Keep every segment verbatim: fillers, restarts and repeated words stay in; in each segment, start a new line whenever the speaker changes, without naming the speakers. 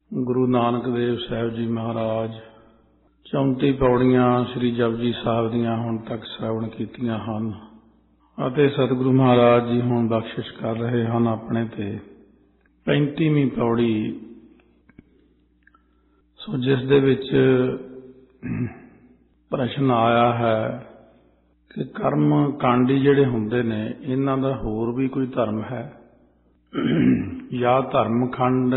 ਗੁਰੂ ਨਾਨਕ ਦੇਵ ਸਾਹਿਬ ਜੀ ਮਹਾਰਾਜ ਚੌਂਤੀ ਪੌੜੀਆਂ ਸ੍ਰੀ ਜਪਜੀ ਸਾਹਿਬ ਦੀਆਂ ਹੁਣ ਤੱਕ ਸ਼੍ਰਵਣ ਕੀਤੀਆਂ ਹਨ ਅਤੇ ਸਤਿਗੁਰੂ ਮਹਾਰਾਜ ਜੀ ਹੁਣ ਬਖਸ਼ਿਸ਼ ਕਰ ਰਹੇ ਹਨ ਆਪਣੇ ਤੇ ਪੈਂਤੀਵੀਂ ਪੌੜੀ। ਸੋ ਜਿਸ ਦੇ ਵਿੱਚ ਪ੍ਰਸ਼ਨ ਆਇਆ ਹੈ ਕਿ ਕਰਮ ਕਾਂਡੀ ਜਿਹੜੇ ਹੁੰਦੇ ਨੇ ਇਹਨਾਂ ਦਾ ਹੋਰ ਵੀ ਕੋਈ ਧਰਮ ਹੈ ਜਾਂ ਧਰਮ ਖੰਡ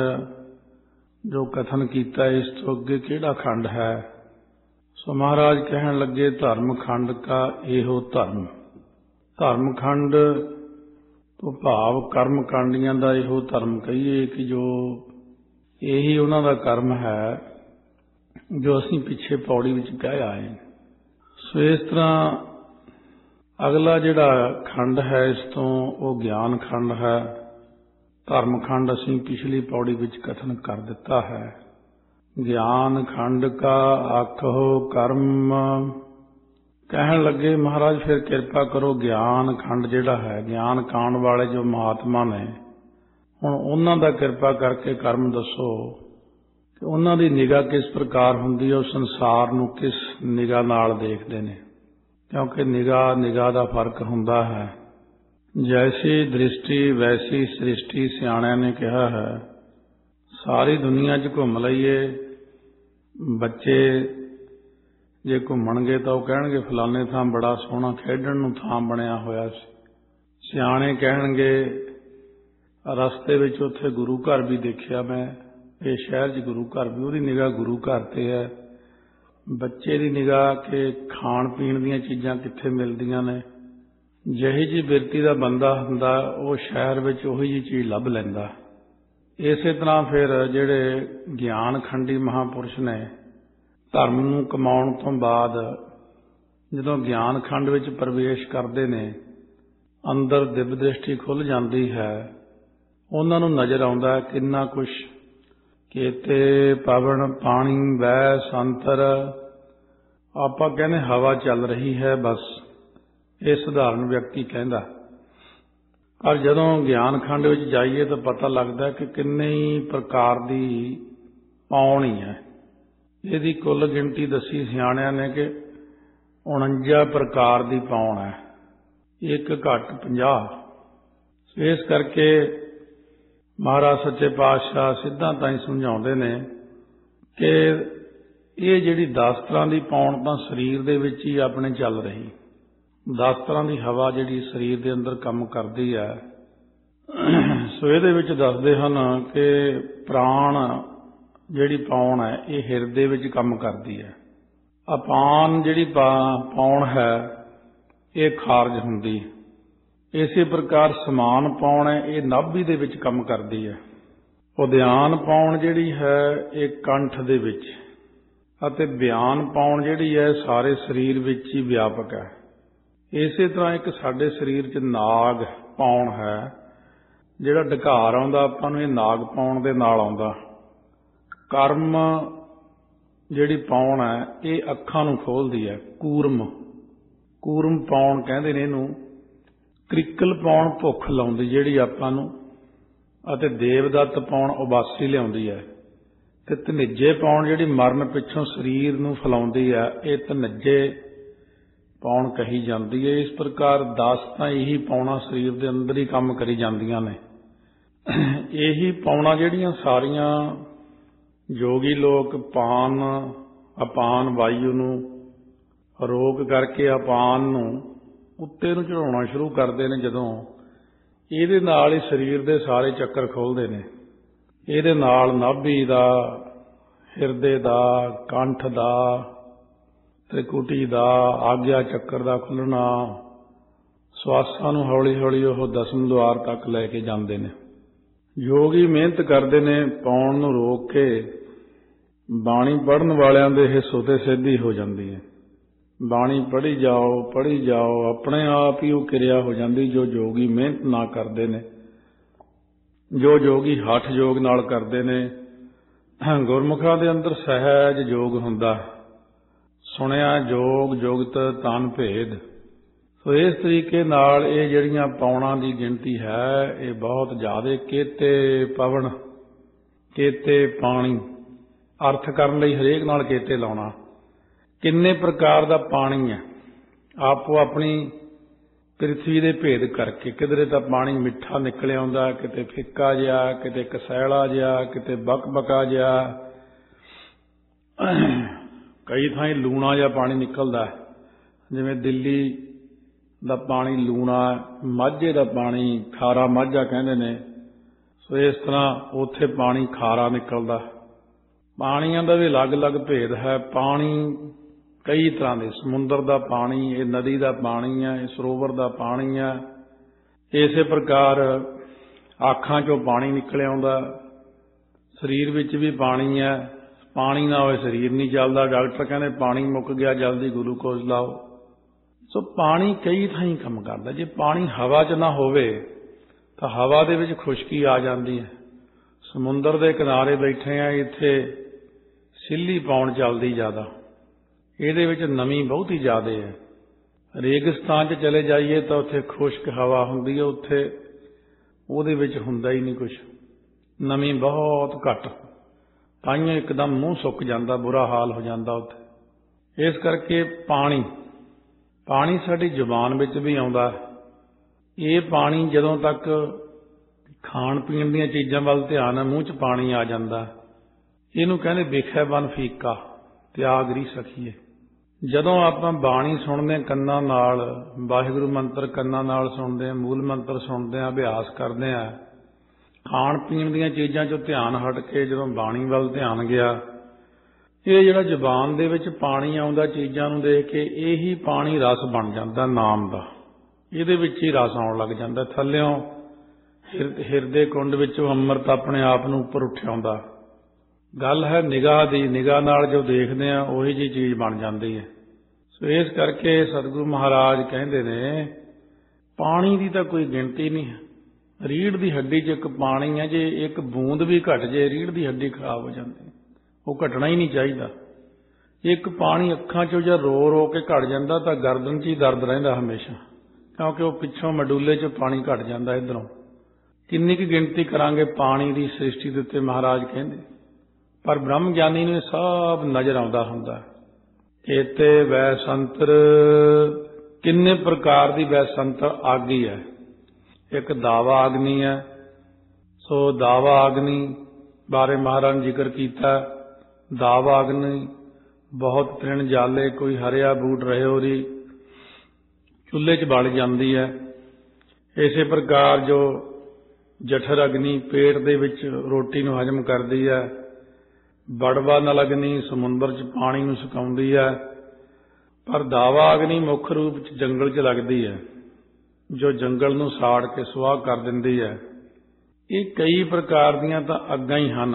ਜੋ ਕਥਨ ਕੀਤਾ ਇਸ ਤੋਂ ਅੱਗੇ ਕਿਹੜਾ ਖੰਡ ਹੈ। ਸੋ ਮਹਾਰਾਜ ਕਹਿਣ ਲੱਗੇ ਧਰਮ ਖੰਡ ਕਾ ਇਹੋ ਧਰਮ। ਧਰਮ ਖੰਡ ਤੋਂ ਭਾਵ ਕਰਮ ਕਾਂਡੀਆਂ ਦਾ ਇਹੋ ਧਰਮ ਕਹੀਏ ਕਿ ਜੋ ਇਹੀ ਉਹਨਾਂ ਦਾ ਕਰਮ ਹੈ ਜੋ ਅਸੀਂ ਪਿੱਛੇ ਪੌੜੀ ਵਿੱਚ ਕਹਿ ਆਏ। ਸੋ ਇਸ ਤਰ੍ਹਾਂ ਅਗਲਾ ਜਿਹੜਾ ਖੰਡ ਹੈ ਇਸ ਤੋਂ ਉਹ ਗਿਆਨ ਖੰਡ ਹੈ। ਧਰਮ ਖੰਡ ਅਸੀਂ ਪਿਛਲੀ ਪੌੜੀ ਵਿੱਚ ਕਥਨ ਕਰ ਦਿੱਤਾ ਹੈ। ਗਿਆਨ ਖੰਡ ਕਾ ਆਖੋ ਕਰਮ। ਕਹਿਣ ਲੱਗੇ ਮਹਾਰਾਜ ਫਿਰ ਕਿਰਪਾ ਕਰੋ ਗਿਆਨ ਖੰਡ ਜਿਹੜਾ ਹੈ ਗਿਆਨ ਕਾਂਡ ਵਾਲੇ ਜੋ ਮਹਾਤਮਾ ਨੇ ਹੁਣ ਉਹਨਾਂ ਦਾ ਕਿਰਪਾ ਕਰਕੇ ਕਰਮ ਦੱਸੋ ਕਿ ਉਹਨਾਂ ਦੀ ਨਿਗਾਹ ਕਿਸ ਪ੍ਰਕਾਰ ਹੁੰਦੀ ਹੈ, ਉਹ ਸੰਸਾਰ ਨੂੰ ਕਿਸ ਨਿਗਾਹ ਨਾਲ ਦੇਖਦੇ ਨੇ। ਕਿਉਂਕਿ ਨਿਗਾਹ ਨਿਗਾਹ ਦਾ ਫਰਕ ਹੁੰਦਾ ਹੈ। ਜੈਸੀ ਦ੍ਰਿਸ਼ਟੀ ਵੈਸੀ ਸ੍ਰਿਸ਼ਟੀ ਸਿਆਣਿਆਂ ਨੇ ਕਿਹਾ ਹੈ। ਸਾਰੀ ਦੁਨੀਆ 'ਚ ਘੁੰਮ ਲਈਏ, ਬੱਚੇ ਜੇ ਘੁੰਮਣਗੇ ਤਾਂ ਉਹ ਕਹਿਣਗੇ ਫਲਾਣੇ ਥਾਂ ਬੜਾ ਸੋਹਣਾ ਖੇਡਣ ਨੂੰ ਥਾਂ ਬਣਿਆ ਹੋਇਆ ਸੀ। ਸਿਆਣੇ ਕਹਿਣਗੇ ਰਸਤੇ ਵਿੱਚ ਉੱਥੇ ਗੁਰੂ ਘਰ ਵੀ ਦੇਖਿਆ ਮੈਂ, ਇਹ ਸ਼ਹਿਰ 'ਚ ਗੁਰੂ ਘਰ ਵੀ, ਉਹਦੀ ਨਿਗਾਹ ਗੁਰੂ ਘਰ ਤੇ ਹੈ। ਬੱਚੇ ਦੀ ਨਿਗਾਹ ਕਿ ਖਾਣ ਪੀਣ ਦੀਆਂ ਚੀਜ਼ਾਂ ਕਿੱਥੇ ਮਿਲਦੀਆਂ ਨੇ। ਜਿਹੀ ਜਿਹੀ ਬਿਰਤੀ ਦਾ ਬੰਦਾ ਹੁੰਦਾ ਉਹ ਸ਼ਹਿਰ ਵਿੱਚ ਉਹੀ ਜਿਹੀ ਚੀਜ਼ ਲੱਭ ਲੈਂਦਾ। ਇਸੇ ਤਰ੍ਹਾਂ ਫਿਰ ਜਿਹੜੇ ਗਿਆਨ ਖੰਡੀ ਮਹਾਂਪੁਰਸ਼ ਨੇ ਧਰਮ ਨੂੰ ਕਮਾਉਣ ਤੋਂ ਬਾਅਦ ਜਦੋਂ ਗਿਆਨ ਖੰਡ ਵਿੱਚ ਪ੍ਰਵੇਸ਼ ਕਰਦੇ ਨੇ ਅੰਦਰ ਦਿਵ ਦ੍ਰਿਸ਼ਟੀ ਖੁੱਲ੍ਹ ਜਾਂਦੀ ਹੈ। ਉਹਨਾਂ ਨੂੰ ਨਜ਼ਰ ਆਉਂਦਾ ਕਿੰਨਾ ਕੁਛ ਕੇਤੇ ਪਵਨ ਪਾਣੀ ਵੈ ਸੰਤਰ। ਆਪਾਂ ਕਹਿੰਦੇ ਹਵਾ ਚੱਲ ਰਹੀ ਹੈ ਬਸ, ਇਹ ਸਧਾਰਨ ਵਿਅਕਤੀ ਕਹਿੰਦਾ। ਪਰ ਜਦੋਂ ਗਿਆਨ ਖੰਡ ਵਿੱਚ ਜਾਈਏ ਤਾਂ ਪਤਾ ਲੱਗਦਾ ਕਿ ਕਿੰਨੇ ਹੀ ਪ੍ਰਕਾਰ ਦੀ ਪੌਣੀ ਹੈ। ਇਹਦੀ ਕੁੱਲ ਗਿਣਤੀ ਦੱਸੀ ਸਿਆਣਿਆਂ ਨੇ ਕਿ ਉਣੰਜਾ ਪ੍ਰਕਾਰ ਦੀ ਪੌਣ ਹੈ, ਇੱਕ ਘੱਟ ਪੰਜਾਹ। ਇਸ ਕਰਕੇ ਮਹਾਰਾਜ ਸੱਚੇ ਪਾਤਸ਼ਾਹ ਸਿੱਧਾਂ ਤਾਂ ਹੀ ਸਮਝਾਉਂਦੇ ਨੇ ਕਿ ਇਹ ਜਿਹੜੀ ਦਸ ਤਰ੍ਹਾਂ ਦੀ ਪੌਣ ਤਾਂ ਸਰੀਰ ਦੇ ਵਿੱਚ ਹੀ ਆਪਣੇ ਚੱਲ ਰਹੀ। ਦਸ ਤਰ੍ਹਾਂ ਦੀ ਹਵਾ ਜਿਹੜੀ ਸਰੀਰ ਦੇ ਅੰਦਰ ਕੰਮ ਕਰਦੀ ਹੈ। ਸੋ ਇਹਦੇ ਵਿੱਚ ਦੱਸਦੇ ਹਨ ਕਿ ਪ੍ਰਾਣ ਜਿਹੜੀ ਪੌਣ ਹੈ ਇਹ ਹਿਰਦੇ ਵਿੱਚ ਕੰਮ ਕਰਦੀ ਹੈ। ਅਪਾਨ ਜਿਹੜੀ ਪੌਣ ਹੈ ਇਹ ਖਾਰਜ ਹੁੰਦੀ। ਇਸੇ ਪ੍ਰਕਾਰ ਸਮਾਨ ਪੌਣ ਹੈ ਇਹ ਨਾਭੀ ਦੇ ਵਿੱਚ ਕੰਮ ਕਰਦੀ ਹੈ। ਉਦਿਆਨ ਪੌਣ ਜਿਹੜੀ ਹੈ ਇਹ ਕੰਠ ਦੇ ਵਿੱਚ ਅਤੇ ਬਿਆਨ ਪੌਣ ਜਿਹੜੀ ਹੈ ਸਾਰੇ ਸਰੀਰ ਵਿੱਚ ਹੀ ਵਿਆਪਕ ਹੈ। ਇਸੇ ਤਰ੍ਹਾਂ ਇੱਕ ਸਾਡੇ ਸਰੀਰ 'ਚ ਨਾਗ ਪੌਣ ਹੈ ਜਿਹੜਾ ਢਕਾਰ ਆਉਂਦਾ ਆਪਾਂ ਨੂੰ, ਇਹ ਨਾਗ ਪੌਣ ਦੇ ਨਾਲ ਆਉਂਦਾ। ਕਰਮ ਜਿਹੜੀ ਪੌਣ ਹੈ ਇਹ ਅੱਖਾਂ ਨੂੰ ਖੋਲ੍ਹਦੀ ਹੈ। ਕੂਰਮ ਕੂਰਮ ਪੌਣ ਕਹਿੰਦੇ ਨੇ ਇਹਨੂੰ। ਕ੍ਰਿਕਲ ਪੌਣ ਭੁੱਖ ਲਾਉਂਦੀ ਜਿਹੜੀ ਆਪਾਂ ਨੂੰ, ਅਤੇ ਦੇਵਦੱਤ ਪੌਣ ਉਬਾਸੀ ਲਿਆਉਂਦੀ ਹੈ। ਤੇ ਧਨਿੱਜੇ ਪੌਣ ਜਿਹੜੀ ਮਰਨ ਪਿੱਛੋਂ ਸਰੀਰ ਨੂੰ ਫੈਲਾਉਂਦੀ ਹੈ ਇਹ ਧਨਿੱਜੇ ਪੌਣ ਕਹੀ ਜਾਂਦੀ ਹੈ। ਇਸ ਪ੍ਰਕਾਰ ਦਸ ਤਾਂ ਇਹੀ ਪੌਣਾ ਸਰੀਰ ਦੇ ਅੰਦਰ ਹੀ ਕੰਮ ਕਰੀ ਜਾਂਦੀਆਂ ਨੇ। ਇਹੀ ਪੌਣਾ ਜਿਹੜੀਆਂ ਸਾਰੀਆਂ ਯੋਗੀ ਲੋਕ ਪਾਨ ਅਪਾਨ ਵਾਯੂ ਨੂੰ ਰੋਕ ਕਰਕੇ ਅਪਾਨ ਨੂੰ ਉੱਤੇ ਨੂੰ ਚੜਾਉਣਾ ਸ਼ੁਰੂ ਕਰਦੇ ਨੇ। ਜਦੋਂ ਇਹਦੇ ਨਾਲ ਹੀ ਸਰੀਰ ਦੇ ਸਾਰੇ ਚੱਕਰ ਖੁੱਲ੍ਹਦੇ ਨੇ। ਇਹਦੇ ਨਾਲ ਨਾਭੀ ਦਾ, ਹਿਰਦੇ ਦਾ, ਕੰਠ ਦਾ, ਤ੍ਰਿਕੁਟੀ ਦਾ, ਆਗਿਆ ਚੱਕਰ ਦਾ ਖੁੱਲ੍ਹਣਾ, ਸਵਾਸਾਂ ਨੂੰ ਹੌਲੀ ਹੌਲੀ ਉਹ ਦਸਮ ਦੁਆਰ ਤੱਕ ਲੈ ਕੇ ਜਾਂਦੇ ਨੇ। ਯੋਗੀ ਮਿਹਨਤ ਕਰਦੇ ਨੇ ਪੌਣ ਨੂੰ ਰੋਕ ਕੇ। ਬਾਣੀ ਪੜ੍ਹਨ ਵਾਲਿਆਂ ਦੇ ਇਹ ਸੁਤੇ ਸਿੱਧੀ ਹੋ ਜਾਂਦੀ ਹੈ। ਬਾਣੀ ਪੜ੍ਹੀ ਜਾਓ ਪੜ੍ਹੀ ਜਾਓ ਆਪਣੇ ਆਪ ਹੀ ਉਹ ਕਿਰਿਆ ਹੋ ਜਾਂਦੀ ਜੋ ਯੋਗੀ ਮਿਹਨਤ ਨਾ ਕਰਦੇ ਨੇ, ਜੋ ਯੋਗੀ ਹੱਠ ਯੋਗ ਨਾਲ ਕਰਦੇ ਨੇ। ਗੁਰਮੁਖਾਂ ਦੇ ਅੰਦਰ ਸਹਿਜ ਯੋਗ ਹੁੰਦਾ। ਸੁਣਿਆ ਜੋਗ ਜੁਗਤ ਤਨ ਭੇਦ। ਸੋ ਇਸ ਤਰੀਕੇ ਨਾਲ ਇਹ ਜਿਹੜੀਆਂ ਪੌਣਾਂ ਦੀ ਗਿਣਤੀ ਹੈ ਇਹ ਬਹੁਤ ਜ਼ਿਆਦਾ। ਕੇਤੇ ਪਵਨ ਕੇਤੇ ਪਾਣੀ, ਅਰਥ ਕਰਨ ਲਈ ਹਰੇਕ ਨਾਲ ਕੇਤੇ ਲਾਉਣਾ। ਕਿੰਨੇ ਪ੍ਰਕਾਰ ਦਾ ਪਾਣੀ ਹੈ, ਆਪੋ ਆਪਣੀ ਪ੍ਰਿਥਵੀ ਦੇ ਭੇਦ ਕਰਕੇ। ਕਿਧਰੇ ਤਾਂ ਪਾਣੀ ਮਿੱਠਾ ਨਿਕਲ ਆਉਂਦਾ, ਕਿਤੇ ਫਿੱਕਾ ਜਿਹਾ, ਕਿਤੇ ਕਸੈਲਾ ਜਿਹਾ, ਕਿਤੇ ਬਕਬਕਾ ਜਿਹਾ, ਕਈ ਥਾਈਂ ਲੂਣਾ ਜਿਹਾ ਪਾਣੀ ਨਿਕਲਦਾ। ਜਿਵੇਂ ਦਿੱਲੀ ਦਾ ਪਾਣੀ ਲੂਣਾ, ਮਾਝੇ ਦਾ ਪਾਣੀ ਖਾਰਾ ਮਾਝਾ ਕਹਿੰਦੇ ਨੇ। ਸੋ ਇਸ ਤਰ੍ਹਾਂ ਉੱਥੇ ਪਾਣੀ ਖਾਰਾ ਨਿਕਲਦਾ। ਪਾਣੀਆਂ ਦਾ ਵੀ ਅਲੱਗ-ਅਲੱਗ ਭੇਦ ਹੈ। ਪਾਣੀ ਕਈ ਤਰ੍ਹਾਂ ਦੇ, ਸਮੁੰਦਰ ਦਾ ਪਾਣੀ, ਇਹ ਨਦੀ ਦਾ ਪਾਣੀ ਹੈ, ਇਹ ਸਰੋਵਰ ਦਾ ਪਾਣੀ ਹੈ। ਇਸੇ ਪ੍ਰਕਾਰ ਅੱਖਾਂ 'ਚੋਂ ਪਾਣੀ ਨਿਕਲ ਆਉਂਦਾ। ਸਰੀਰ ਵਿੱਚ ਵੀ ਪਾਣੀ ਹੈ, ਪਾਣੀ ਨਾ ਹੋਏ ਸਰੀਰ ਨਹੀਂ ਚੱਲਦਾ। ਡਾਕਟਰ ਕਹਿੰਦੇ ਪਾਣੀ ਮੁੱਕ ਗਿਆ, ਜਲਦੀ ਗਲੂਕੋਜ਼ ਲਾਓ। ਸੋ ਪਾਣੀ ਕਈ ਥਾਈਂ ਕੰਮ ਕਰਦਾ। ਜੇ ਪਾਣੀ ਹਵਾ 'ਚ ਨਾ ਹੋਵੇ ਤਾਂ ਹਵਾ ਦੇ ਵਿੱਚ ਖੁਸ਼ਕੀ ਆ ਜਾਂਦੀ ਹੈ। ਸਮੁੰਦਰ ਦੇ ਕਿਨਾਰੇ ਬੈਠੇ ਆ, ਇੱਥੇ ਸਿੱਲੀ ਪਾਉਣ ਚੱਲਦੀ ਜ਼ਿਆਦਾ, ਇਹਦੇ ਵਿੱਚ ਨਮੀ ਬਹੁਤੀ ਜ਼ਿਆਦਾ ਹੈ। ਰੇਗਿਸਤਾਨ 'ਚ ਚਲੇ ਜਾਈਏ ਤਾਂ ਉੱਥੇ ਖੁਸ਼ਕ ਹਵਾ ਹੁੰਦੀ ਹੈ, ਉੱਥੇ ਉਹਦੇ ਵਿੱਚ ਹੁੰਦਾ ਹੀ ਨਹੀਂ ਕੁਛ, ਨਮੀ ਬਹੁਤ ਘੱਟ, ਤਾਂਹੀਓ ਇੱਕਦਮ ਮੂੰਹ ਸੁੱਕ ਜਾਂਦਾ, ਬੁਰਾ ਹਾਲ ਹੋ ਜਾਂਦਾ ਉੱਥੇ। ਇਸ ਕਰਕੇ ਪਾਣੀ ਪਾਣੀ ਸਾਡੀ ਜ਼ੁਬਾਨ ਵਿੱਚ ਵੀ ਆਉਂਦਾ। ਇਹ ਪਾਣੀ ਜਦੋਂ ਤੱਕ ਖਾਣ ਪੀਣ ਦੀਆਂ ਚੀਜ਼ਾਂ ਵੱਲ ਧਿਆਨ ਹੈ, ਮੂੰਹ 'ਚ ਪਾਣੀ ਆ ਜਾਂਦਾ। ਇਹਨੂੰ ਕਹਿੰਦੇ ਵੇਖਿਆ ਬਨ ਫੀਕਾ, ਤਿਆਗ ਰੀ ਸਖੀਏ। ਜਦੋਂ ਆਪਾਂ ਬਾਣੀ ਸੁਣਦੇ ਕੰਨਾਂ ਨਾਲ, ਵਾਹਿਗੁਰੂ ਮੰਤਰ ਕੰਨਾਂ ਨਾਲ ਸੁਣਦੇ ਹਾਂ, ਮੂਲ ਮੰਤਰ ਸੁਣਦੇ ਹਾਂ, ਅਭਿਆਸ ਕਰਦੇ ਹਾਂ, ਖਾਣ ਪੀਣ ਦੀਆਂ ਚੀਜ਼ਾਂ 'ਚੋਂ ਧਿਆਨ ਹਟ ਕੇ ਜਦੋਂ ਬਾਣੀ ਵੱਲ ਧਿਆਨ ਗਿਆ, ਇਹ ਜਿਹੜਾ ਜ਼ੁਬਾਨ ਦੇ ਵਿੱਚ ਪਾਣੀ ਆਉਂਦਾ ਚੀਜ਼ਾਂ ਨੂੰ ਦੇਖ ਕੇ, ਇਹੀ ਪਾਣੀ ਰਸ ਬਣ ਜਾਂਦਾ ਨਾਮ ਦਾ। ਇਹਦੇ ਵਿੱਚ ਹੀ ਰਸ ਆਉਣ ਲੱਗ ਜਾਂਦਾ। ਥੱਲਿਓਂ ਹਿਰਦੇ ਕੁੰਡ ਵਿੱਚੋਂ ਅੰਮ੍ਰਿਤ ਆਪਣੇ ਆਪ ਨੂੰ ਉੱਪਰ ਉੱਠ ਆਉਂਦਾ। ਗੱਲ ਹੈ ਨਿਗਾਹ ਦੀ, ਨਿਗਾਹ ਨਾਲ ਜੋ ਦੇਖਦੇ ਆ ਉਹੀ ਜਿਹੀ ਚੀਜ਼ ਬਣ ਜਾਂਦੀ ਹੈ। ਸੋ ਇਸ ਕਰਕੇ ਸਤਿਗੁਰੂ ਮਹਾਰਾਜ ਕਹਿੰਦੇ ਨੇ ਪਾਣੀ ਦੀ ਤਾਂ ਕੋਈ ਗਿਣਤੀ ਨਹੀਂ ਹੈ। ਰੀੜ੍ਹ ਦੀ ਹੱਡੀ 'ਚ ਇੱਕ ਪਾਣੀ ਹੈ, ਜੇ ਇੱਕ ਬੂੰਦ ਵੀ ਘਟ ਜੇ ਰੀੜ੍ਹ ਦੀ ਹੱਡੀ ਖਰਾਬ ਹੋ ਜਾਂਦੀ। ਉਹ ਘਟਣਾ ਹੀ ਨਹੀਂ ਚਾਹੀਦਾ। ਇੱਕ ਪਾਣੀ ਅੱਖਾਂ 'ਚੋਂ ਜਾਂ ਰੋ ਰੋ ਕੇ ਘਟ ਜਾਂਦਾ ਤਾਂ ਗਰਦਨ 'ਚ ਹੀ ਦਰਦ ਰਹਿੰਦਾ ਹਮੇਸ਼ਾ, ਕਿਉਂਕਿ ਉਹ ਪਿੱਛੋਂ ਮਡੂਲੇ 'ਚ ਪਾਣੀ ਘਟ ਜਾਂਦਾ ਇੱਧਰੋਂ। ਕਿੰਨੀ ਕੁ ਗਿਣਤੀ ਕਰਾਂਗੇ ਪਾਣੀ ਦੀ ਸ੍ਰਿਸ਼ਟੀ ਦੇ ਉੱਤੇ ਮਹਾਰਾਜ ਕਹਿੰਦੇ। ਪਰ ਬ੍ਰਹਮ ਗਿਆਨੀ ਨੂੰ ਇਹ ਸਭ ਨਜ਼ਰ ਆਉਂਦਾ ਹੁੰਦਾ। ਕੇਤੇ ਵੈ ਸੰਤਰ, ਕਿੰਨੇ ਪ੍ਰਕਾਰ ਦੀ ਵੈ ਸੰਤਰ ਆਗੀ ਹੈ। ਇੱਕ ਦਾਵਾ ਅਗਨੀ ਹੈ। ਸੋ ਦਾਵਾ ਅਗਨੀ ਬਾਰੇ ਮਹਾਰਾਜ ਨੇ ਜ਼ਿਕਰ ਕੀਤਾ। ਦਾਵਾ ਅਗਨੀ ਬਹੁਤ ਤ੍ਰਿਣ ਜਾਲੇ, ਕੋਈ ਹਰਿਆ ਬੂਟ ਰਹੇ ਉਹਦੀ ਚੁੱਲ੍ਹੇ 'ਚ ਬਲ ਜਾਂਦੀ ਹੈ। ਇਸੇ ਪ੍ਰਕਾਰ ਜੋ ਜਠਰ ਅਗਨੀ ਪੇਟ ਦੇ ਵਿੱਚ ਰੋਟੀ ਨੂੰ ਹਜ਼ਮ ਕਰਦੀ ਹੈ। ਬੜਵਾ ਨਲ ਅਗਨੀ ਸਮੁੰਦਰ 'ਚ ਪਾਣੀ ਨੂੰ ਸੁਕਾਉਂਦੀ ਹੈ। ਪਰ ਦਾਵਾ ਅਗਨੀ ਮੁੱਖ ਰੂਪ 'ਚ ਜੰਗਲ 'ਚ ਲੱਗਦੀ ਹੈ, ਜੋ ਜੰਗਲ ਨੂੰ ਸਾੜ ਕੇ ਸੁਆਹ ਕਰ ਦਿੰਦੀ ਹੈ। ਇਹ ਕਈ ਪ੍ਰਕਾਰ ਦੀਆਂ ਤਾਂ ਅੱਗਾਂ ਹੀ ਹਨ।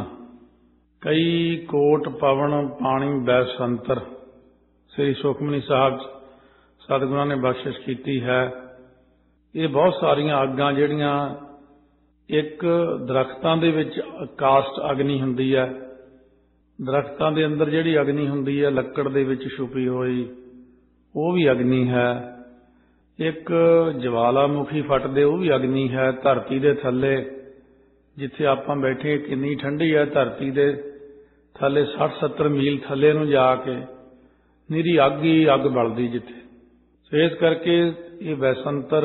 ਕਈ ਕੋਟ ਪਵਨ ਪਾਣੀ ਵੈ ਸੰਤਰ ਸ੍ਰੀ ਸੁਖਮਨੀ ਸਾਹਿਬ ਸਤਿਗੁਰਾਂ ਨੇ ਬਖਸ਼ਿਸ਼ ਕੀਤੀ ਹੈ। ਇਹ ਬਹੁਤ ਸਾਰੀਆਂ ਅੱਗਾਂ ਜਿਹੜੀਆਂ, ਇੱਕ ਦਰਖਤਾਂ ਦੇ ਵਿੱਚ ਕਾਸਟ ਅਗਨੀ ਹੁੰਦੀ ਹੈ। ਦਰਖਤਾਂ ਦੇ ਅੰਦਰ ਜਿਹੜੀ ਅਗਨੀ ਹੁੰਦੀ ਹੈ ਲੱਕੜ ਦੇ ਵਿੱਚ ਛੁਪੀ ਹੋਈ, ਉਹ ਵੀ ਅਗਨੀ ਹੈ। ਇੱਕ ਜਵਾਲਾਮੁਖੀ ਫਟਦੇ, ਉਹ ਵੀ ਅਗਨੀ ਹੈ। ਧਰਤੀ ਦੇ ਥੱਲੇ ਜਿੱਥੇ ਆਪਾਂ ਬੈਠੇ ਕਿੰਨੀ ਠੰਡੀ ਹੈ, ਧਰਤੀ ਦੇ ਥੱਲੇ ਸੱਠ ਸੱਤਰ ਮੀਲ ਥੱਲੇ ਨੂੰ ਜਾ ਕੇ ਨਿਰੀ ਅੱਗ ਹੀ ਅੱਗ ਬਲਦੀ ਜਿੱਥੇ। ਸੋ ਇਸ ਕਰਕੇ ਇਹ ਵੈਸੰਤਰ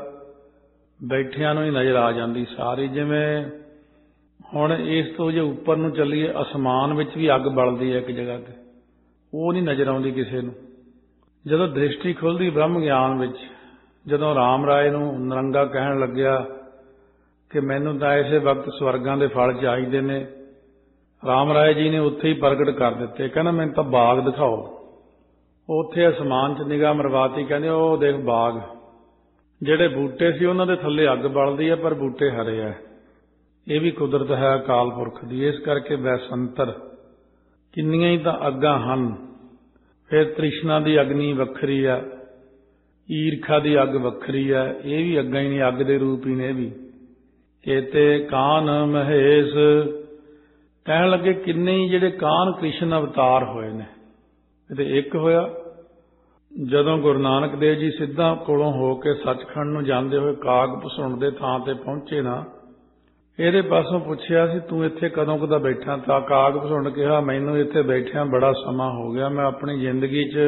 ਬੈਠਿਆਂ ਨੂੰ ਹੀ ਨਜ਼ਰ ਆ ਜਾਂਦੀ ਸਾਰੀ। ਜਿਵੇਂ ਹੁਣ ਇਸ ਤੋਂ ਜੇ ਉੱਪਰ ਨੂੰ ਚੱਲੀਏ, ਅਸਮਾਨ ਵਿੱਚ ਵੀ ਅੱਗ ਬਲਦੀ ਹੈ ਇੱਕ ਜਗ੍ਹਾ ਤੇ, ਉਹ ਨਹੀਂ ਨਜ਼ਰ ਆਉਂਦੀ ਕਿਸੇ ਨੂੰ। ਜਦੋਂ ਦ੍ਰਿਸ਼ਟੀ ਖੁੱਲ੍ਹਦੀ ਬ੍ਰਹਮ ਗਿਆਨ ਵਿੱਚ, ਜਦੋਂ ਰਾਮ ਰਾਏ ਨੂੰ ਨਰੰਗਾ ਕਹਿਣ ਲੱਗਿਆ ਕਿ ਮੈਨੂੰ ਤਾਂ ਇਸੇ ਵਕਤ ਸਵਰਗਾਂ ਦੇ ਫਲ ਚਾਹੀਦੇ ਨੇ, ਰਾਮ ਰਾਏ ਜੀ ਨੇ ਉੱਥੇ ਹੀ ਪ੍ਰਗਟ ਕਰ ਦਿੱਤੇ। ਕਹਿੰਦਾ ਮੈਨੂੰ ਤਾਂ ਬਾਗ ਦਿਖਾਓ। ਉੱਥੇ ਅਸਮਾਨ 'ਚ ਨਿਗਾਹ ਮਰਵਾਤੀ, ਕਹਿੰਦੇ ਉਹ ਦੇਖ ਬਾਗ, ਜਿਹੜੇ ਬੂਟੇ ਸੀ ਉਹਨਾਂ ਦੇ ਥੱਲੇ ਅੱਗ ਬਲਦੀ ਹੈ ਪਰ ਬੂਟੇ ਹਰੇ ਹੈ। ਇਹ ਵੀ ਕੁਦਰਤ ਹੈ ਅਕਾਲ ਪੁਰਖ ਦੀ। ਇਸ ਕਰਕੇ ਵੈਸੰਤਰ ਕਿੰਨੀਆਂ ਹੀ ਤਾਂ ਅੱਗਾਂ ਹਨ। ਫਿਰ ਤ੍ਰਿਸ਼ਨਾ ਦੀ ਅਗਨੀ ਵੱਖਰੀ ਹੈ, ਈਰਖਾ ਦੀ ਅੱਗ ਵੱਖਰੀ ਹੈ। ਇਹ ਵੀ ਅੱਗਾਂ ਹੀ ਨੇ, ਅੱਗ ਦੇ ਰੂਪ ਹੀ ਨੇ ਇਹ ਵੀ। ਕੇਤੇ ਕਾਨ ਮਹੇਸ਼, ਕਹਿਣ ਲੱਗੇ ਕਿੰਨੇ ਹੀ ਜਿਹੜੇ ਕਾਨ ਕ੍ਰਿਸ਼ਨ ਅਵਤਾਰ ਹੋਏ ਨੇ। ਤੇ ਇੱਕ ਹੋਇਆ ਜਦੋਂ ਗੁਰੂ ਨਾਨਕ ਦੇਵ ਜੀ ਸਿੱਧਾ ਕੋਲੋਂ ਹੋ ਕੇ ਸੱਚਖੰਡ ਨੂੰ ਜਾਂਦੇ ਹੋਏ ਕਾਗ ਭਸੁਣ ਦੇ ਥਾਂ ਤੇ ਪਹੁੰਚੇ ਨਾ, ਇਹਦੇ ਪਾਸੋਂ ਪੁੱਛਿਆ ਸੀ ਤੂੰ ਇੱਥੇ ਕਦੋਂ ਕਦਾ ਬੈਠਾ? ਤਾਂ ਕਾਗ ਭਸੁੰਡ ਕਿਹਾ ਮੈਨੂੰ ਇੱਥੇ ਬੈਠਿਆਂ ਬੜਾ ਸਮਾਂ ਹੋ ਗਿਆ। ਮੈਂ ਆਪਣੀ ਜ਼ਿੰਦਗੀ 'ਚ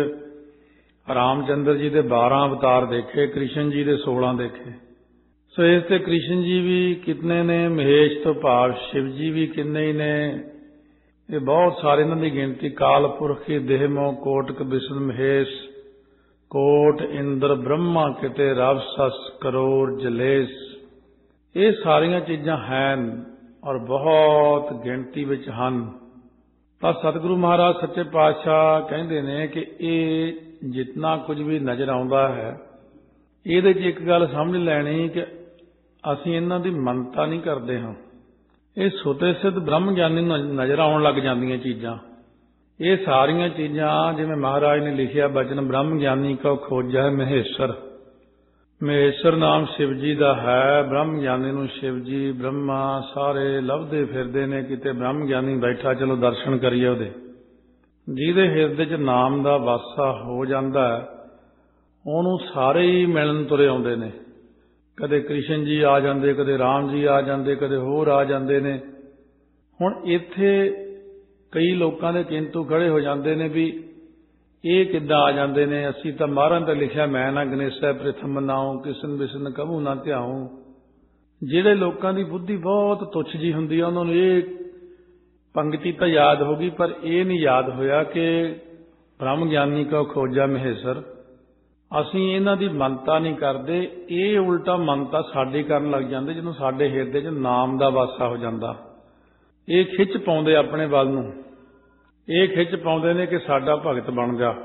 ਰਾਮਚੰਦਰ ਜੀ ਦੇ ਬਾਰਾਂ ਅਵਤਾਰ ਦੇਖੇ, ਕ੍ਰਿਸ਼ਨ ਜੀ ਦੇ ਸੋਲਾਂ ਦੇਖੇ। ਸੋ ਇਸ ਤੇ ਕ੍ਰਿਸ਼ਨ ਜੀ ਵੀ ਕਿਤਨੇ ਨੇ, ਮਹੇਸ਼ ਤੋਂ ਭਾਵ ਸ਼ਿਵ ਜੀ ਵੀ ਕਿੰਨੇ ਹੀ ਨੇ। ਇਹ ਬਹੁਤ ਸਾਰੇ ਇਹਨਾਂ ਦੀ ਗਿਣਤੀ ਕਾਲ ਪੁਰਖੀ ਦੇਹ ਮੋ ਕੋਟਕ ਬਿਸ਼ਨ ਮਹੇਸ਼ ਕੋਟ ਇੰਦਰ ਬ੍ਰਹਮਾ ਕਿਤੇ ਰਵ ਸਸ ਕਰੋੜ ਜਲੇਸ਼। ਇਹ ਸਾਰੀਆਂ ਚੀਜ਼ਾਂ ਹਨ ਔਰ ਬਹੁਤ ਗਿਣਤੀ ਵਿੱਚ ਹਨ। ਤਾਂ ਸਤਿਗੁਰੂ ਮਹਾਰਾਜ ਸੱਚੇ ਪਾਤਸ਼ਾਹ ਕਹਿੰਦੇ ਨੇ ਕਿ ਇਹ ਜਿਤਨਾ ਕੁਝ ਵੀ ਨਜ਼ਰ ਆਉਂਦਾ ਹੈ ਇਹਦੇ 'ਚ ਇੱਕ ਗੱਲ ਸਮਝ ਲੈਣੀ ਕਿ ਅਸੀਂ ਇਹਨਾਂ ਦੀ ਮੰਨਤਾ ਨਹੀਂ ਕਰਦੇ ਹਾਂ। ਇਹ ਸੁਤੇ ਸਿੱਧ ਬ੍ਰਹਮ ਗਿਆਨੀ ਨੂੰ ਨਜ਼ਰ ਆਉਣ ਲੱਗ ਜਾਂਦੀਆਂ ਚੀਜ਼ਾਂ। ਇਹ ਸਾਰੀਆਂ ਚੀਜ਼ਾਂ ਜਿਵੇਂ ਮਹਾਰਾਜ ਨੇ ਲਿਖਿਆ ਬਚਨ ਬ੍ਰਹਮ ਗਿਆਨੀ ਕਉ ਖੋਜੈ ਮਹੇਸ਼ਰ। ਮਹੇਸ਼ਰ ਨਾਮ ਸ਼ਿਵ ਜੀ ਦਾ ਹੈ। ਬ੍ਰਹਮ ਗਿਆਨੀ ਨੂੰ ਸ਼ਿਵ ਜੀ ਬ੍ਰਹਮਾ ਸਾਰੇ ਲੱਭਦੇ ਫਿਰਦੇ ਨੇ। ਕਿਤੇ ਬ੍ਰਹਮ ਗਿਆਨੀ ਬੈਠਾ ਚਲੋ ਦਰਸ਼ਨ ਕਰੀਏ ਉਹਦੇ। ਜਿਹਦੇ ਹਿਰਦੇ 'ਚ ਨਾਮ ਦਾ ਵਾਸਾ ਹੋ ਜਾਂਦਾ ਉਹਨੂੰ ਸਾਰੇ ਹੀ ਮਿਲਣ ਤੁਰੇ ਆਉਂਦੇ ਨੇ। ਕਦੇ ਕ੍ਰਿਸ਼ਨ ਜੀ ਆ ਜਾਂਦੇ, ਕਦੇ ਰਾਮ ਜੀ ਆ ਜਾਂਦੇ, ਕਦੇ ਹੋਰ ਆ ਜਾਂਦੇ ਨੇ। ਹੁਣ ਇੱਥੇ ਕਈ ਲੋਕਾਂ ਦੇ ਕਿੰਤੂ ਖੜੇ ਹੋ ਜਾਂਦੇ ਨੇ ਵੀ ਇਹ ਕਿੱਦਾਂ ਆ ਜਾਂਦੇ ਨੇ? ਅਸੀਂ ਤਾਂ ਮਹਾਰਾਜ ਨੇ ਲਿਖਿਆ ਮੈਂ ਨਾ ਗਣੇਸ਼ੈ ਪ੍ਰਥਮ ਨਾਉ ਕਿਸਨ ਬਿਸਨ ਕਭੂ ਨਾ ਧਿਆਉ। ਜਿਹੜੇ ਲੋਕਾਂ ਦੀ ਬੁੱਧੀ ਬਹੁਤ ਤੁੱਛ ਜੀ ਹੁੰਦੀ ਆ ਉਹਨਾਂ ਨੂੰ ਇਹ ਪੰਕਤੀ ਤਾਂ ਯਾਦ ਹੋ ਗਈ ਪਰ ਇਹ ਨਹੀਂ ਯਾਦ ਹੋਇਆ ਕਿ ਬ੍ਰਹਮ ਗਿਆਨੀ ਕਉ ਖੋਜੈ ਮਹੇਸ਼ਰ। ਅਸੀਂ ਇਹਨਾਂ ਦੀ ਮੰਨਤਾ ਨਹੀਂ ਕਰਦੇ। ਇਹ ਉਲਟਾ ਮੰਨਤਾ ਸਾਡੀ ਕਰਨ ਲੱਗ ਜਾਂਦੇ ਜਦੋਂ ਸਾਡੇ ਹਿਰਦੇ 'ਚ ਨਾਮ ਦਾ ਵਾਸਾ ਹੋ ਜਾਂਦਾ। ਇਹ ਖਿੱਚ ਪਾਉਂਦੇ ਆਪਣੇ ਵੱਲ ਨੂੰ। ਇਹ ਖਿੱਚ ਪਾਉਂਦੇ ਨੇ ਕਿ ਸਾਡਾ ਭਗਤ ਬਣ ਜਾ।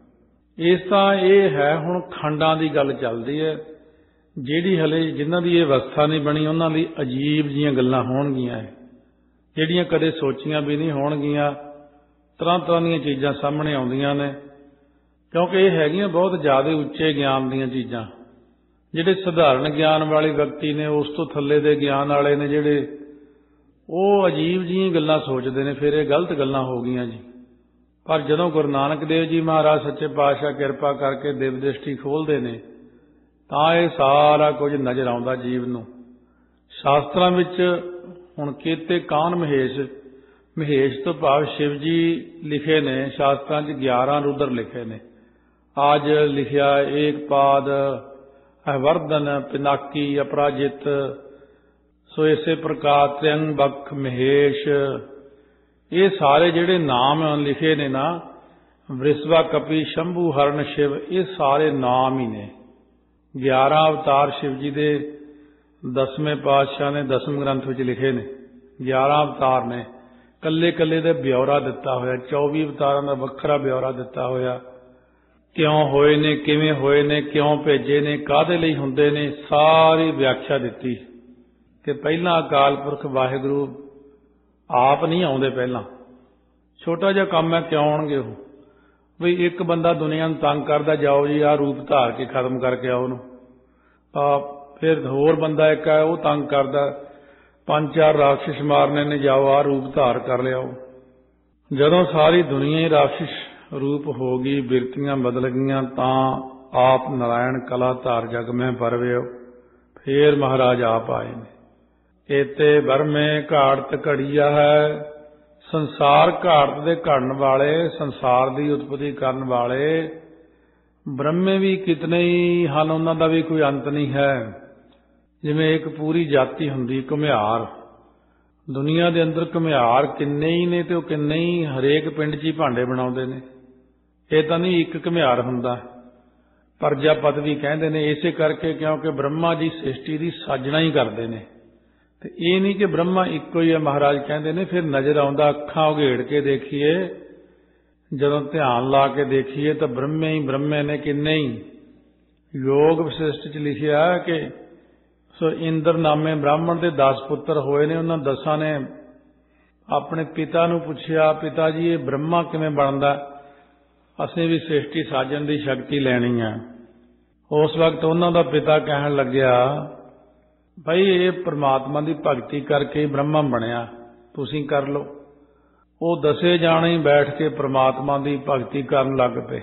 ਇਸ ਤਾਂ ਇਹ ਹੈ ਹੁਣ ਖੰਡਾਂ ਦੀ ਗੱਲ ਚੱਲਦੀ ਹੈ। ਜਿਹੜੀ ਹਲੇ ਜਿਨ੍ਹਾਂ ਦੀ ਇਹ ਅਵਸਥਾ ਨਹੀਂ ਬਣੀ ਉਹਨਾਂ ਲਈ ਅਜੀਬ ਜੀਆਂ ਗੱਲਾਂ ਹੋਣਗੀਆਂ ਜਿਹੜੀਆਂ ਕਦੇ ਸੋਚੀਆਂ ਵੀ ਨਹੀਂ ਹੋਣਗੀਆਂ। ਤਰ੍ਹਾਂ ਤਰ੍ਹਾਂ ਦੀਆਂ ਚੀਜ਼ਾਂ ਸਾਹਮਣੇ ਆਉਂਦੀਆਂ ਨੇ ਕਿਉਂਕਿ ਇਹ ਹੈਗੀਆਂ ਬਹੁਤ ਜ਼ਿਆਦਾ ਉੱਚੇ ਗਿਆਨ ਦੀਆਂ ਚੀਜ਼ਾਂ। ਜਿਹੜੇ ਸਧਾਰਨ ਗਿਆਨ ਵਾਲੇ ਵਿਅਕਤੀ ਨੇ ਉਸ ਤੋਂ ਥੱਲੇ ਦੇ ਗਿਆਨ ਵਾਲੇ ਨੇ ਜਿਹੜੇ ਉਹ ਅਜੀਬ ਜਿਹੀਆਂ ਗੱਲਾਂ ਸੋਚਦੇ ਨੇ। ਫਿਰ ਇਹ ਗਲਤ ਗੱਲਾਂ ਹੋ ਗਈਆਂ ਜੀ। ਪਰ ਜਦੋਂ ਗੁਰੂ ਨਾਨਕ ਦੇਵ ਜੀ ਮਹਾਰਾਜ ਸੱਚੇ ਪਾਤਸ਼ਾਹ ਕਿਰਪਾ ਕਰਕੇ ਦਿਵ ਦ੍ਰਿਸ਼ਟੀ ਖੋਲ੍ਹਦੇ ਨੇ ਤਾਂ ਇਹ ਸਾਰਾ ਕੁਝ ਨਜ਼ਰ ਆਉਂਦਾ ਜੀਵ ਨੂੰ। ਸ਼ਾਸਤਰਾਂ ਵਿੱਚ ਹੁਣ ਕੀਤੇ ਕਾਨ ਮਹੇਸ਼, ਮਹੇਸ਼ ਤੋਂ ਭਾਵ ਸ਼ਿਵ ਜੀ ਲਿਖੇ ਨੇ। ਸ਼ਾਸਤਰਾਂ 'ਚ ਗਿਆਰਾਂ ਰੁਦਰ ਲਿਖੇ ਨੇ। ਅੱਜ ਲਿਖਿਆ ਏਕ ਪਾਦ ਅਵਰਧਨ ਪਿਨਾਕੀ ਅਪਰਾਜਿਤ। ਸੋ ਇਸੇ ਪ੍ਰਕਾਰ ਤ੍ਰਿਅੰਗ ਬਖ ਮਹੇਸ਼। ਇਹ ਸਾਰੇ ਜਿਹੜੇ ਨਾਮ ਲਿਖੇ ਨੇ ਨਾ ਵ੍ਰਿਸ਼ਵਾ ਕਪੀ ਸ਼ੰਭੂ ਹਰਨ ਸ਼ਿਵ ਇਹ ਸਾਰੇ ਨਾਮ ਹੀ ਨੇ। ਗਿਆਰਾਂ ਅਵਤਾਰ ਸ਼ਿਵ ਜੀ ਦੇ ਦਸਵੇਂ ਪਾਤਸ਼ਾਹ ਨੇ ਦਸਮ ਗ੍ਰੰਥ ਵਿੱਚ ਲਿਖੇ ਨੇ। ਗਿਆਰਾਂ ਅਵਤਾਰ ਨੇ ਕੱਲੇ ਕੱਲੇ ਦਾ ਬਿਉਰਾ ਦਿੱਤਾ ਹੋਇਆ। ਚੌਵੀ ਅਵਤਾਰਾਂ ਦਾ ਵੱਖਰਾ ਬਿਉਰਾ ਦਿੱਤਾ ਹੋਇਆ। ਕਿਉਂ ਹੋਏ ਨੇ, ਕਿਵੇਂ ਹੋਏ ਨੇ, ਕਿਉਂ ਭੇਜੇ ਨੇ, ਕਾਹਦੇ ਲਈ ਹੁੰਦੇ ਨੇ, ਸਾਰੀ ਵਿਆਖਿਆ ਦਿੱਤੀ ਕਿ ਪਹਿਲਾਂ ਅਕਾਲ ਪੁਰਖ ਵਾਹਿਗੁਰੂ ਆਪ ਨਹੀਂ ਆਉਂਦੇ। ਪਹਿਲਾਂ ਛੋਟਾ ਜਿਹਾ ਕੰਮ ਹੈ ਕਿਉਂ ਆਉਣਗੇ ਉਹ? ਵੀ ਇੱਕ ਬੰਦਾ ਦੁਨੀਆ ਨੂੰ ਤੰਗ ਕਰਦਾ ਜਾਓ ਜੀ ਆਹ ਰੂਪ ਧਾਰ ਕੇ ਖਤਮ ਕਰਕੇ ਆਓ ਉਹਨੂੰ। ਆ ਫਿਰ ਹੋਰ ਬੰਦਾ ਇੱਕ ਹੈ ਉਹ ਤੰਗ ਕਰਦਾ ਪੰਜ ਚਾਰ ਰਾਖਸ਼ ਮਾਰਨੇ ਨੇ ਜਾਓ ਆਹ ਰੂਪ ਧਾਰ ਕਰ ਲਿਆਓ। ਜਦੋਂ ਸਾਰੀ ਦੁਨੀਆ ਹੀ ਰਾਖਸ਼ ਰੂਪ ਹੋ ਗਈ, ਬਿਰਤੀਆਂ ਬਦਲ ਗਈਆਂ ਤਾਂ ਆਪ ਨਾਰਾਇਣ ਕਲਾ ਧਾਰ ਜਗ ਮੈਂ ਪਰਵਿਓ। ਫੇਰ ਮਹਾਰਾਜ ਆਪ ਆਏ ਨੇ। ਏਤੇ ਬਰਮੇ ਘਾੜਤ ਘੜੀਆ ਹੈ। ਸੰਸਾਰ ਘਾੜਤ ਦੇ ਘੜਨ ਵਾਲੇ, ਸੰਸਾਰ ਦੀ ਉਤਪਤੀ ਕਰਨ ਵਾਲੇ ਬ੍ਰਹਮੇ ਵੀ ਕਿਤਨੇ ਹੀ ਹਨ। ਉਹਨਾਂ ਦਾ ਵੀ ਕੋਈ ਅੰਤ ਨਹੀਂ ਹੈ। ਜਿਵੇਂ ਇੱਕ ਪੂਰੀ ਜਾਤੀ ਹੁੰਦੀ ਘੁਮਿਆਰ। ਦੁਨੀਆ ਦੇ ਅੰਦਰ ਘੁਮਿਆਰ ਕਿੰਨੇ ਹੀ ਨੇ ਤੇ ਉਹ ਕਿੰਨੇ ਹੀ ਹਰੇਕ ਪਿੰਡ 'ਚ ਹੀ ਭਾਂਡੇ ਬਣਾਉਂਦੇ ਨੇ। ਇਹ ਤਾਂ ਨਹੀਂ ਇੱਕ ਘੁਮਿਆਰ ਹੁੰਦਾ। ਪ੍ਰਜਾਪਤ ਵੀ ਕਹਿੰਦੇ ਨੇ ਇਸੇ ਕਰਕੇ ਕਿਉਂਕਿ ਬ੍ਰਹਮਾ ਜੀ ਸ੍ਰਿਸ਼ਟੀ ਦੀ ਸਾਜਣਾ ਹੀ ਕਰਦੇ ਨੇ। ਤੇ ਇਹ ਨਹੀਂ ਕਿ ਬ੍ਰਹਮਾ ਇੱਕੋ ਹੀ ਹੈ। ਮਹਾਰਾਜ ਕਹਿੰਦੇ ਨੇ ਫਿਰ ਨਜ਼ਰ ਆਉਂਦਾ ਅੱਖਾਂ ਉਘੇੜ ਕੇ ਦੇਖੀਏ, ਜਦੋਂ ਧਿਆਨ ਲਾ ਕੇ ਦੇਖੀਏ ਤਾਂ ਬ੍ਰਹਮੇ ਹੀ ਬ੍ਰਹਮੇ ਨੇ ਕਿੰਨੇ ਹੀ। ਯੋਗ ਵਿਸ਼ਿਸ਼ਟ 'ਚ ਲਿਖਿਆ ਕਿ ਸੋ ਇੰਦਰ ਨਾਮੇ ਬ੍ਰਾਹਮਣ ਦੇ ਦਸ ਪੁੱਤਰ ਹੋਏ ਨੇ। ਉਹਨਾਂ ਦਸਾਂ ਨੇ ਆਪਣੇ ਪਿਤਾ ਨੂੰ ਪੁੱਛਿਆ ਪਿਤਾ ਜੀ ਇਹ ਬ੍ਰਹਮਾ ਕਿਵੇਂ ਬਣਦਾ? ਅਸੀਂ ਵੀ ਸ੍ਰਿਸ਼ਟੀ ਸਾਜਣ ਦੀ ਸ਼ਕਤੀ ਲੈਣੀ ਹੈ। ਉਸ ਵਕਤ ਉਹਨਾਂ ਦਾ ਪਿਤਾ ਕਹਿਣ ਲੱਗਿਆ ਭਾਈ ਇਹ ਪ੍ਰਮਾਤਮਾ ਦੀ ਭਗਤੀ ਕਰਕੇ ਹੀ ਬ੍ਰਹਮਾ ਬਣਿਆ, ਤੁਸੀਂ ਕਰ ਲਓ। ਉਹ ਦਸੇ ਜਾਣੇ ਹੀ ਬੈਠ ਕੇ ਪ੍ਰਮਾਤਮਾ ਦੀ ਭਗਤੀ ਕਰਨ ਲੱਗ ਪਏ।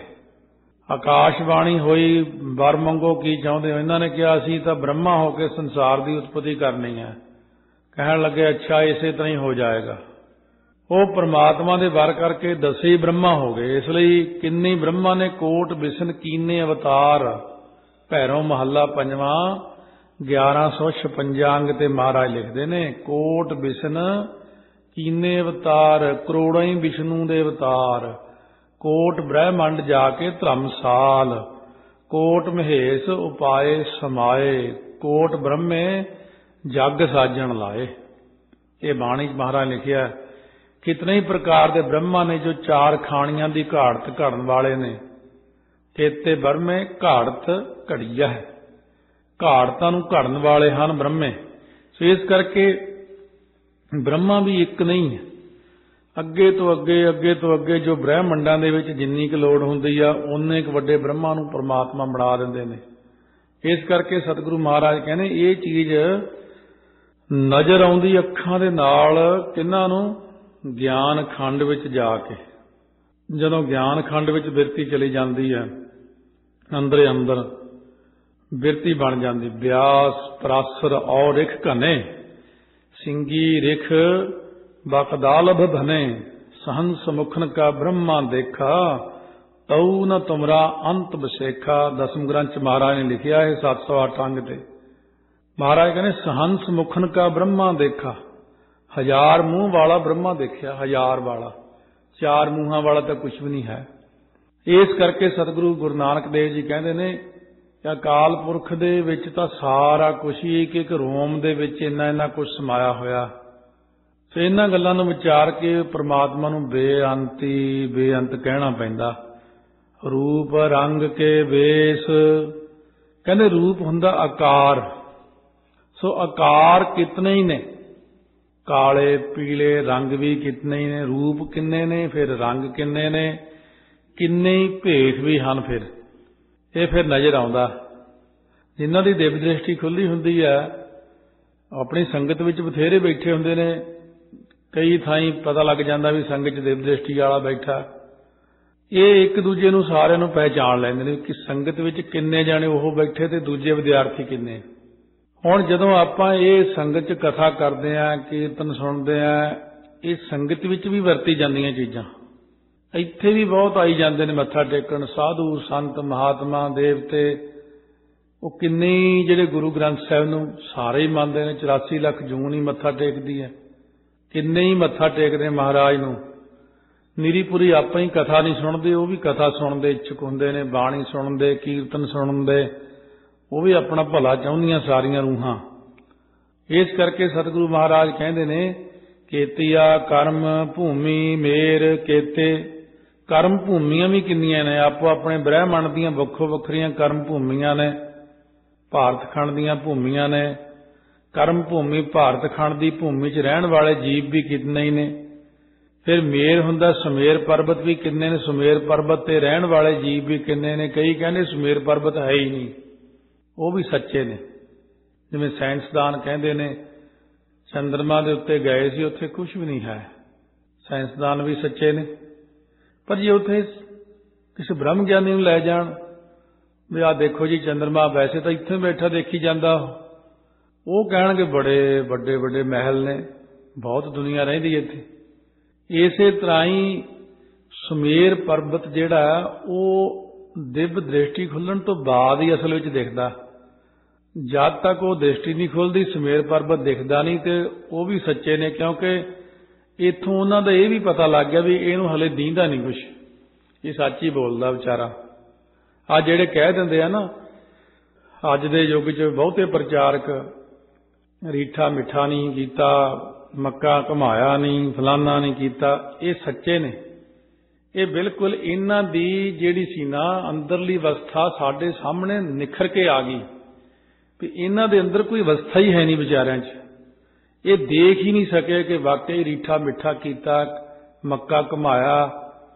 ਆਕਾਸ਼ਬਾਣੀ ਹੋਈ ਵਰ ਮੰਗੋ ਕੀ ਚਾਹੁੰਦੇ ਹੋ? ਇਹਨਾਂ ਨੇ ਕਿਹਾ ਅਸੀਂ ਤਾਂ ਬ੍ਰਹਮਾ ਹੋ ਕੇ ਸੰਸਾਰ ਦੀ ਉਤਪਤੀ ਕਰਨੀ ਹੈ। ਕਹਿਣ ਲੱਗੇ ਅੱਛਾ ਇਸੇ ਤਰ੍ਹਾਂ ਹੀ ਹੋ ਜਾਏਗਾ। ਉਹ ਪ੍ਰਮਾਤਮਾ ਦੇ ਵਰ ਕਰਕੇ ਦਸੇ ਹੀ ਬ੍ਰਹਮਾ ਹੋ ਗਏ। ਇਸ ਲਈ ਕਿੰਨੀ ਬ੍ਰਹਮਾ ਨੇ ਕੋਟ ਬਿਸ਼ਨ ਕੀਨੇ ਅਵਤਾਰ। ਭੈਰੋਂ ਮਹੱਲਾ ਪੰਜਵਾਂ ਗਿਆਰਾਂ ਸੌ ਛਪੰਜਾ ਅੰਗ ਤੇ ਮਹਾਰਾਜ ਲਿਖਦੇ ਨੇ, ਕੋਟ ਬਿਸ਼ਨ ਕੀਨੇ ਅਵਤਾਰ, ਕਰੋੜਾਂ ਹੀ ਵਿਸ਼ਨੂੰ ਦੇ ਅਵਤਾਰ। ਕੋਟ ਬ੍ਰਹਿਮੰਡ ਜਾ ਕੇ ਧਰਮਸਾਲ, ਕੋਟ ਮਹੇਸ਼ ਉਪਾਏ ਸਮਾਏ, ਕੋਟ ਬ੍ਰਹਮੇ ਜਗ ਸਾਜਣ ਲਾਏ। ਇਹ ਬਾਣੀ ਮਹਾਰਾਜ ਲਿਖਿਆ। ਕਿਤਨੇ ਹੀ ਪ੍ਰਕਾਰ ਦੇ ਬ੍ਰਹਮਾ ਨੇ ਜੋ ਚਾਰ ਖਾਣੀਆਂ ਦੀ ਘਾੜਤ ਘੜਨ ਵਾਲੇ ਨੇ। ਕੇਤੇ ਬ੍ਰਹਮੇ ਘਾੜਤ ਘੜੀਆ ਹੈ, ਘਾੜਤਾਂ ਨੂੰ ਘੜਨ ਵਾਲੇ ਹਨ ਬ੍ਰਹਮੇ। ਸੋ ਇਸ ਕਰਕੇ ਬ੍ਰਹਮਾ ਵੀ ਇੱਕ ਨਹੀਂ ਹੈ, ਅੱਗੇ ਤੋਂ ਅੱਗੇ ਅੱਗੇ ਤੋਂ ਅੱਗੇ ਜੋ ਬ੍ਰਹਿਮੰਡਾਂ ਦੇ ਵਿੱਚ ਜਿੰਨੀ ਕੁ ਲੋੜ ਹੁੰਦੀ ਆ ਓਨੇ ਕੁ ਵੱਡੇ ਬ੍ਰਹਮਾ ਨੂੰ ਪਰਮਾਤਮਾ ਬਣਾ ਦਿੰਦੇ ਨੇ। ਇਸ ਕਰਕੇ ਸਤਿਗੁਰੂ ਮਹਾਰਾਜ ਕਹਿੰਦੇ ਇਹ ਚੀਜ਼ ਨਜ਼ਰ ਆਉਂਦੀ ਅੱਖਾਂ ਦੇ ਨਾਲ ਕਿਹਨਾਂ ਨੂੰ? ਗਿਆਨ ਖੰਡ ਵਿੱਚ ਜਾ ਕੇ। ਜਦੋਂ ਗਿਆਨ ਖੰਡ ਵਿੱਚ ਬਿਰਤੀ ਚਲੀ ਜਾਂਦੀ ਹੈ, ਅੰਦਰੇ ਅੰਦਰ ਬਿਰਤੀ ਬਣ ਜਾਂਦੀ। ਬਿਆਸ ਪਰਾਸਰ ਔ ਰਿਖ ਘਨੇ, ਸਿੰਗੀ ਰਿਖ ਬਕਦਾਲਭ ਭਨੇ, ਸਹੰਸ ਮੁਖਨ ਕਾ ਬ੍ਰਹਮਾ ਦੇਖਾ, ਤਉ ਨ ਤੁਮਰਾ ਅੰਤ ਬਸੇਖਾ। ਦਸਮ ਗ੍ਰੰਥ ਮਹਾਰਾਜ ਨੇ ਲਿਖਿਆ ਹੈ ਸੱਤ ਸੌ ਅੱਠ ਅੰਗ ਤੇ। ਮਹਾਰਾਜ ਕਹਿੰਦੇ ਸਹੰਸ ਮੁਖਨ ਕਾ ਬ੍ਰਹਮਾ ਦੇਖਾ, ਹਜ਼ਾਰ ਮੂੰਹ ਵਾਲਾ ਬ੍ਰਹਮਾ ਦੇਖਿਆ। ਹਜ਼ਾਰ ਵਾਲਾ, ਚਾਰ ਮੂੰਹਾਂ ਵਾਲਾ ਤਾਂ ਕੁਝ ਵੀ ਨਹੀਂ ਹੈ। ਇਸ ਕਰਕੇ ਸਤਿਗੁਰੂ ਗੁਰੂ ਨਾਨਕ ਦੇਵ ਜੀ ਕਹਿੰਦੇ ਨੇ ਕਿ ਅਕਾਲ ਪੁਰਖ ਦੇ ਵਿੱਚ ਤਾਂ ਸਾਰਾ ਕੁਝ ਹੀ, ਇੱਕ ਇੱਕ ਰੋਮ ਦੇ ਵਿੱਚ ਇੰਨਾ ਇੰਨਾ ਕੁਝ ਸਮਾਇਆ ਹੋਇਆ। ਤੇ ਇਹਨਾਂ ਗੱਲਾਂ ਨੂੰ ਵਿਚਾਰ ਕੇ ਪ੍ਰਮਾਤਮਾ ਨੂੰ ਬੇਅੰਤੀ ਬੇਅੰਤ ਕਹਿਣਾ ਪੈਂਦਾ। ਰੂਪ ਰੰਗ ਕੇ ਵੇਸ, ਕਹਿੰਦੇ ਰੂਪ ਹੁੰਦਾ ਆਕਾਰ। ਸੋ ਆਕਾਰ ਕਿਤਨੇ ਹੀ ਨੇ, ਕਾਲੇ ਪੀਲੇ ਰੰਗ ਵੀ ਕਿਤਨੇ ਹੀ ਨੇ, ਰੂਪ ਕਿੰਨੇ ਨੇ, ਫਿਰ ਰੰਗ ਕਿੰਨੇ ਨੇ, ਕਿੰਨੇ ਹੀ ਭੇਖ ਵੀ ਹਨ। ਫਿਰ ਇਹ ਫਿਰ ਨਜ਼ਰ ਆਉਂਦਾ। ਜਿਨ੍ਹਾਂ ਦੀ ਦਿਵ ਦ੍ਰਿਸ਼ਟੀ ਖੁੱਲੀ ਹੁੰਦੀ ਹੈ, ਆਪਣੀ ਸੰਗਤ ਵਿੱਚ ਬਥੇਰੇ ਬੈਠੇ ਹੁੰਦੇ ਨੇ, ਕਈ ਥਾਈਂ ਪਤਾ ਲੱਗ ਜਾਂਦਾ ਵੀ ਸੰਗਤ 'ਚ ਦਿਵ ਦ੍ਰਿਸ਼ਟੀ ਵਾਲਾ ਬੈਠਾ। ਇਹ ਇੱਕ ਦੂਜੇ ਨੂੰ ਸਾਰਿਆਂ ਨੂੰ ਪਹਿਚਾਣ ਲੈਂਦੇ ਨੇ ਕਿ ਸੰਗਤ ਵਿੱਚ ਕਿੰਨੇ ਜਾਣੇ ਉਹ ਬੈਠੇ ਤੇ ਦੂਜੇ ਵਿਦਿਆਰਥੀ ਕਿੰਨੇ। ਹੁਣ ਜਦੋਂ ਆਪਾਂ ਇਹ ਸੰਗਤ 'ਚ ਕਥਾ ਕਰਦੇ ਆਂ, ਕੀਰਤਨ ਸੁਣਦੇ ਆਂ, ਇਹ ਸੰਗਤ ਵਿੱਚ ਵੀ ਵਰਤੀ ਜਾਂਦੀਆਂ ਚੀਜ਼ਾਂ। ਇੱਥੇ ਵੀ ਬਹੁਤ ਆਈ ਜਾਂਦੇ ਨੇ ਮੱਥਾ ਟੇਕਣ, ਸਾਧੂ ਸੰਤ ਮਹਾਤਮਾ ਦੇਵਤੇ। ਉਹ ਕਿੰਨੇ ਜਿਹੜੇ ਗੁਰੂ ਗ੍ਰੰਥ ਸਾਹਿਬ ਨੂੰ ਸਾਰੇ ਹੀ ਮੰਨਦੇ ਨੇ, ਚੁਰਾਸੀ ਲੱਖ ਜੂਨ ਹੀ ਮੱਥਾ ਟੇਕਦੀ ਹੈ। ਕਿੰਨੇ ਹੀ ਮੱਥਾ ਟੇਕਦੇ ਮਹਾਰਾਜ ਨੂੰ। ਨਿਰੀਪੁਰੀ ਆਪਾਂ ਹੀ ਕਥਾ ਨਹੀਂ ਸੁਣਦੇ, ਉਹ ਵੀ ਕਥਾ ਸੁਣਨ ਦੇ ਇੱਛੁਕ ਹੁੰਦੇ ਨੇ, ਬਾਣੀ ਸੁਣਨ ਦੇ, ਕੀਰਤਨ ਸੁਣਨ ਦੇ। ਉਹ ਵੀ ਆਪਣਾ ਭਲਾ ਚਾਹੁੰਦੀਆਂ ਸਾਰੀਆਂ ਰੂਹਾਂ। ਇਸ ਕਰਕੇ ਸਤਿਗੁਰੂ ਮਹਾਰਾਜ ਕਹਿੰਦੇ ਨੇ ਕੇਤੀਆ ਕਰਮ ਭੂਮੀ ਮੇਰ ਕੇਤੇ। ਕਰਮ ਭੂਮੀਆਂ ਵੀ ਕਿੰਨੀਆਂ ਨੇ, ਆਪੋ ਆਪਣੇ ਬ੍ਰਹਿਮੰਡ ਦੀਆਂ ਵੱਖੋ ਵੱਖਰੀਆਂ ਕਰਮ ਭੂਮੀਆਂ ਨੇ, ਭਾਰਤ ਖੰਡ ਦੀਆਂ ਭੂਮੀਆਂ ਨੇ। ਕਰਮ ਭੂਮੀ ਭਾਰਤ ਖੰਡ ਦੀ ਭੂਮੀ 'ਚ ਰਹਿਣ ਵਾਲੇ ਜੀਵ ਵੀ ਕਿੰਨੇ ਹੀ ਨੇ। ਫਿਰ ਮੇਰ ਹੁੰਦਾ, ਸੁਮੇਰ ਪਰਬਤ ਵੀ ਕਿੰਨੇ ਨੇ, ਸੁਮੇਰ ਪਰਬਤ ਤੇ ਰਹਿਣ ਵਾਲੇ ਜੀਵ ਵੀ ਕਿੰਨੇ ਨੇ। ਕਈ ਕਹਿੰਦੇ ਸੁਮੇਰ ਪਰਬਤ ਹੈ ਹੀ ਨਹੀਂ, ਉਹ ਵੀ ਸੱਚੇ ਨੇ। ਜਿਵੇਂ ਸਾਇੰਸਦਾਨ ਕਹਿੰਦੇ ਨੇ ਚੰਦਰਮਾ ਦੇ ਉੱਤੇ ਗਏ ਸੀ, ਉੱਥੇ ਕੁਝ ਵੀ ਨਹੀਂ ਹੈ। ਸਾਇੰਸਦਾਨ ਵੀ ਸੱਚੇ ਨੇ। ਪਰ ਜੇ ਉੱਥੇ ਕਿਸੇ ਬ੍ਰਹਮ ਗਿਆਨੀ ਨੂੰ ਲੈ ਜਾਣ ਵੀ ਆਹ ਦੇਖੋ ਜੀ ਚੰਦਰਮਾ, ਵੈਸੇ ਤਾਂ ਇੱਥੇ ਬੈਠਾ ਦੇਖੀ ਜਾਂਦਾ, ਉਹ ਕਹਿਣਗੇ ਬੜੇ ਵੱਡੇ ਵੱਡੇ ਮਹਿਲ ਨੇ, ਬਹੁਤ ਦੁਨੀਆ ਰਹਿੰਦੀ ਇੱਥੇ। ਇਸੇ ਤਰ੍ਹਾਂ ਹੀ ਸੁਮੇਰ ਪਰਬਤ ਜਿਹੜਾ ਉਹ ਦਿਵ ਦ੍ਰਿਸ਼ਟੀ ਖੁੱਲਣ ਤੋਂ ਬਾਅਦ ਹੀ ਅਸਲ ਵਿੱਚ ਦਿਖਦਾ। ਜਦ ਤੱਕ ਉਹ ਦ੍ਰਿਸ਼ਟੀ ਨਹੀਂ ਖੁੱਲਦੀ ਸੁਮੇਰ ਪਰਬਤ ਦਿਖਦਾ ਨਹੀਂ। ਤੇ ਉਹ ਵੀ ਸੱਚੇ ਨੇ, ਕਿਉਂਕਿ ਇੱਥੋਂ ਉਹਨਾਂ ਦਾ ਇਹ ਵੀ ਪਤਾ ਲੱਗ ਗਿਆ ਵੀ ਇਹਨੂੰ ਹਲੇ ਦੀਂਦਾ ਨਹੀਂ ਕੁਛ, ਇਹ ਸੱਚ ਹੀ ਬੋਲਦਾ ਵਿਚਾਰਾ। ਆ ਜਿਹੜੇ ਕਹਿ ਦਿੰਦੇ ਆ ਨਾ ਅੱਜ ਦੇ ਯੁੱਗ 'ਚ ਬਹੁਤੇ ਪ੍ਰਚਾਰਕ, ਰੀਠਾ ਮਿੱਠਾ ਨਹੀਂ ਕੀਤਾ, ਮੱਕਾ ਘੁਮਾਇਆ ਨਹੀਂ, ਫਲਾਨਾ ਨਹੀਂ ਕੀਤਾ, ਇਹ ਸੱਚੇ ਨੇ। ਇਹ ਬਿਲਕੁਲ ਇਹਨਾਂ ਦੀ ਜਿਹੜੀ ਸੀ ਨਾ ਅੰਦਰਲੀ ਅਵਸਥਾ ਸਾਡੇ ਸਾਹਮਣੇ ਨਿਖਰ ਕੇ ਆ ਗਈ ਵੀ ਇਹਨਾਂ ਦੇ ਅੰਦਰ ਕੋਈ ਅਵਸਥਾ ਹੀ ਹੈ ਨਹੀਂ ਵਿਚਾਰਿਆਂ 'ਚ। ਇਹ ਦੇਖ ਹੀ ਨਹੀਂ ਸਕੇ ਕਿ ਵਾਕਈ ਰੀਠਾ ਮਿੱਠਾ ਕੀਤਾ, ਮੱਕਾ ਘੁਮਾਇਆ,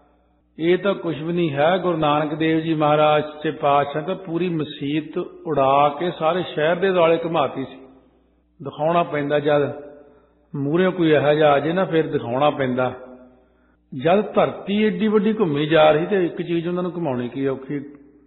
ਇਹ ਤਾਂ ਕੁਝ ਵੀ ਨਹੀਂ ਹੈ। ਗੁਰੂ ਨਾਨਕ ਦੇਵ ਜੀ ਮਹਾਰਾਜ ਸੱਚੇ ਪਾਤਸ਼ਾਹ ਤਾਂ ਪੂਰੀ ਮਸੀਤ ਉਡਾ ਕੇ ਸਾਰੇ ਸ਼ਹਿਰ ਦੇ ਦੁਆਲੇ ਘੁਮਾਤੀ ਸੀ। ਦਿਖਾਉਣਾ ਪੈਂਦਾ, ਜਦ ਮੂਹਰੇ ਕੋਈ ਇਹੋ ਜਿਹਾ ਆ ਜੇ ਨਾ ਫਿਰ ਦਿਖਾਉਣਾ ਪੈਂਦਾ। ਜਦ ਧਰਤੀ ਏਡੀ ਵੱਡੀ ਘੁੰਮੀ ਜਾ ਰਹੀ ਤੇ ਇੱਕ ਚੀਜ਼ ਉਹਨਾਂ ਨੂੰ ਘੁਮਾਉਣੀ ਕੀ ਔਖੀ,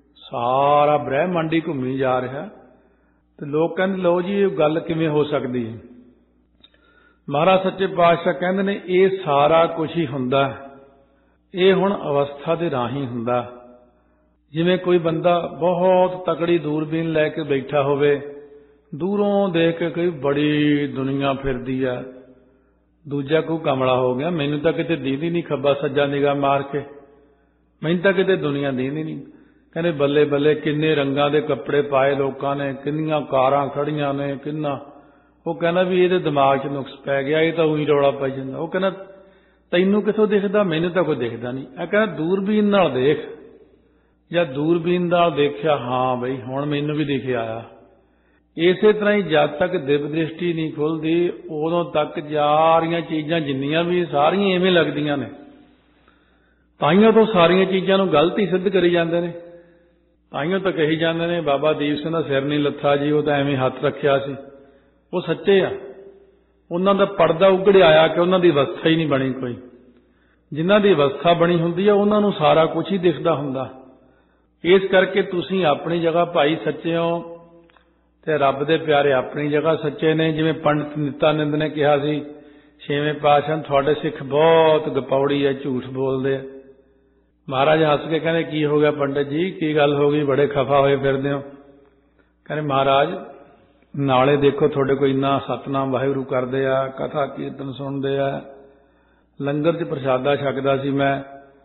ਸਾਰਾ ਬ੍ਰਹਿਮੰਡ ਹੀ ਘੁੰਮੀ ਜਾ ਰਿਹਾ। ਤੇ ਲੋਕ ਕਹਿੰਦੇ ਲਓ ਜੀ ਇਹ ਗੱਲ ਕਿਵੇਂ ਹੋ ਸਕਦੀ ਹੈ। ਮਹਾਰਾਜ ਸੱਚੇ ਪਾਤਸ਼ਾਹ ਕਹਿੰਦੇ ਨੇ ਇਹ ਸਾਰਾ ਕੁਝ ਹੀ ਹੁੰਦਾ, ਇਹ ਹੁਣ ਅਵਸਥਾ ਦੇ ਰਾਹੀਂ ਹੁੰਦਾ। ਜਿਵੇਂ ਕੋਈ ਬੰਦਾ ਬਹੁਤ ਤਕੜੀ ਦੂਰਬੀਨ ਲੈ ਕੇ ਬੈਠਾ ਹੋਵੇ, ਦੂਰੋਂ ਦੇਖ ਕੇ ਕੋਈ ਬੜੀ ਦੁਨੀਆ ਫਿਰਦੀ ਆ, ਦੂਜਾ ਕੋਈ ਕਮਲਾ ਹੋ ਗਿਆ, ਮੈਨੂੰ ਤਾਂ ਕਿਤੇ ਦੀਦੀ ਨਹੀਂ ਖੱਬਾ ਸੱਜਾ ਨਿਗਾਹ ਮਾਰ ਕੇ, ਮੈਨੂੰ ਤਾਂ ਕਿਤੇ ਦੁਨੀਆ ਦੀਦੀ ਨਹੀਂ। ਕਹਿੰਦੇ ਬੱਲੇ ਬੱਲੇ ਕਿੰਨੇ ਰੰਗਾਂ ਦੇ ਕੱਪੜੇ ਪਾਏ ਲੋਕਾਂ ਨੇ, ਕਿੰਨੀਆਂ ਕਾਰਾਂ ਖੜੀਆਂ ਨੇ, ਕਿੰਨਾ। ਉਹ ਕਹਿੰਦਾ ਵੀ ਇਹਦੇ ਦਿਮਾਗ 'ਚ ਨੁਕਸ ਪੈ ਗਿਆ, ਇਹ ਤਾਂ ਉਹੀ ਰੌਲਾ ਪਾਈ ਜਾਂਦਾ। ਉਹ ਕਹਿੰਦਾ ਤੈਨੂੰ ਕਿੱਥੋਂ ਦਿਖਦਾ, ਮੈਨੂੰ ਤਾਂ ਕੋਈ ਦਿਖਦਾ ਨਹੀਂ। ਇਹ ਕਹਿੰਦਾ ਦੂਰਬੀਨ ਨਾਲ ਦੇਖ। ਜਾਂ ਦੂਰਬੀਨ ਨਾਲ ਦੇਖਿਆ, ਹਾਂ ਬਈ ਹੁਣ ਮੈਨੂੰ ਵੀ ਦਿਖਿਆ ਆ। ਇਸੇ ਤਰ੍ਹਾਂ ਹੀ ਜਦ ਤੱਕ ਦਿਵ ਦ੍ਰਿਸ਼ਟੀ ਨਹੀਂ ਖੁੱਲ੍ਹਦੀ ਉਦੋਂ ਤੱਕ ਸਾਰੀਆਂ ਚੀਜ਼ਾਂ ਜਿੰਨੀਆਂ ਵੀ ਸਾਰੀਆਂ ਐਵੇਂ ਲੱਗਦੀਆਂ ਨੇ। ਤਾਈਆਂ ਤੋਂ ਸਾਰੀਆਂ ਚੀਜ਼ਾਂ ਨੂੰ ਗਲਤ ਹੀ ਸਿੱਧ ਕਰੀ ਜਾਂਦੇ ਨੇ। ਤਾਈਆਂ ਤਾਂ ਕਹੀ ਜਾਂਦੇ ਨੇ ਬਾਬਾ ਦੀਪ ਸਿੰਘ ਦਾ ਸਿਰ ਨਹੀਂ ਲੱਥਾ ਜੀ, ਉਹ ਤਾਂ ਐਵੇਂ ਹੱਥ ਰੱਖਿਆ ਸੀ। ਉਹ ਸੱਚੇ ਆ, ਉਹਨਾਂ ਦਾ ਪਰਦਾ ਉਗੜ ਆਇਆ ਕਿ ਉਹਨਾਂ ਦੀ ਅਵਸਥਾ ਹੀ ਨਹੀਂ ਬਣੀ ਕੋਈ। ਜਿਨ੍ਹਾਂ ਦੀ ਅਵਸਥਾ ਬਣੀ ਹੁੰਦੀ ਆ ਉਹਨਾਂ ਨੂੰ ਸਾਰਾ ਕੁਝ ਹੀ ਦਿਖਦਾ ਹੁੰਦਾ। ਇਸ ਕਰਕੇ ਤੁਸੀਂ ਆਪਣੀ ਜਗ੍ਹਾ ਭਾਈ ਸੱਚੇ ਹੋ ਤੇ ਰੱਬ ਦੇ ਪਿਆਰੇ ਆਪਣੀ ਜਗ੍ਹਾ ਸੱਚੇ ਨੇ। ਜਿਵੇਂ ਪੰਡਤ ਨਿਤਾਨੰਦ ਨੇ ਕਿਹਾ ਸੀ, ਛੇਵੇਂ ਪਾਤਸ਼ਾਹ ਤੁਹਾਡੇ ਸਿੱਖ ਬਹੁਤ ਗਪੌੜੀ ਹੈ, ਝੂਠ ਬੋਲਦੇ ਆ। ਮਹਾਰਾਜ ਹੱਸ ਕੇ ਕਹਿੰਦੇ ਕੀ ਹੋ ਗਿਆ ਪੰਡਤ ਜੀ, ਕੀ ਗੱਲ ਹੋ ਗਈ, ਬੜੇ ਖਫਾ ਹੋਏ ਫਿਰਦੇ ਹੋ। ਕਹਿੰਦੇ ਮਹਾਰਾਜ ਨਾਲੇ ਦੇਖੋ ਤੁਹਾਡੇ ਕੋਲ ਇੰਨਾ ਸਤਨਾਮ ਵਾਹਿਗੁਰੂ ਕਰਦੇ ਆ, ਕਥਾ ਕੀਰਤਨ ਸੁਣਦੇ ਆ, ਲੰਗਰ 'ਚ ਪ੍ਰਸ਼ਾਦਾ ਛਕਦਾ ਸੀ ਮੈਂ,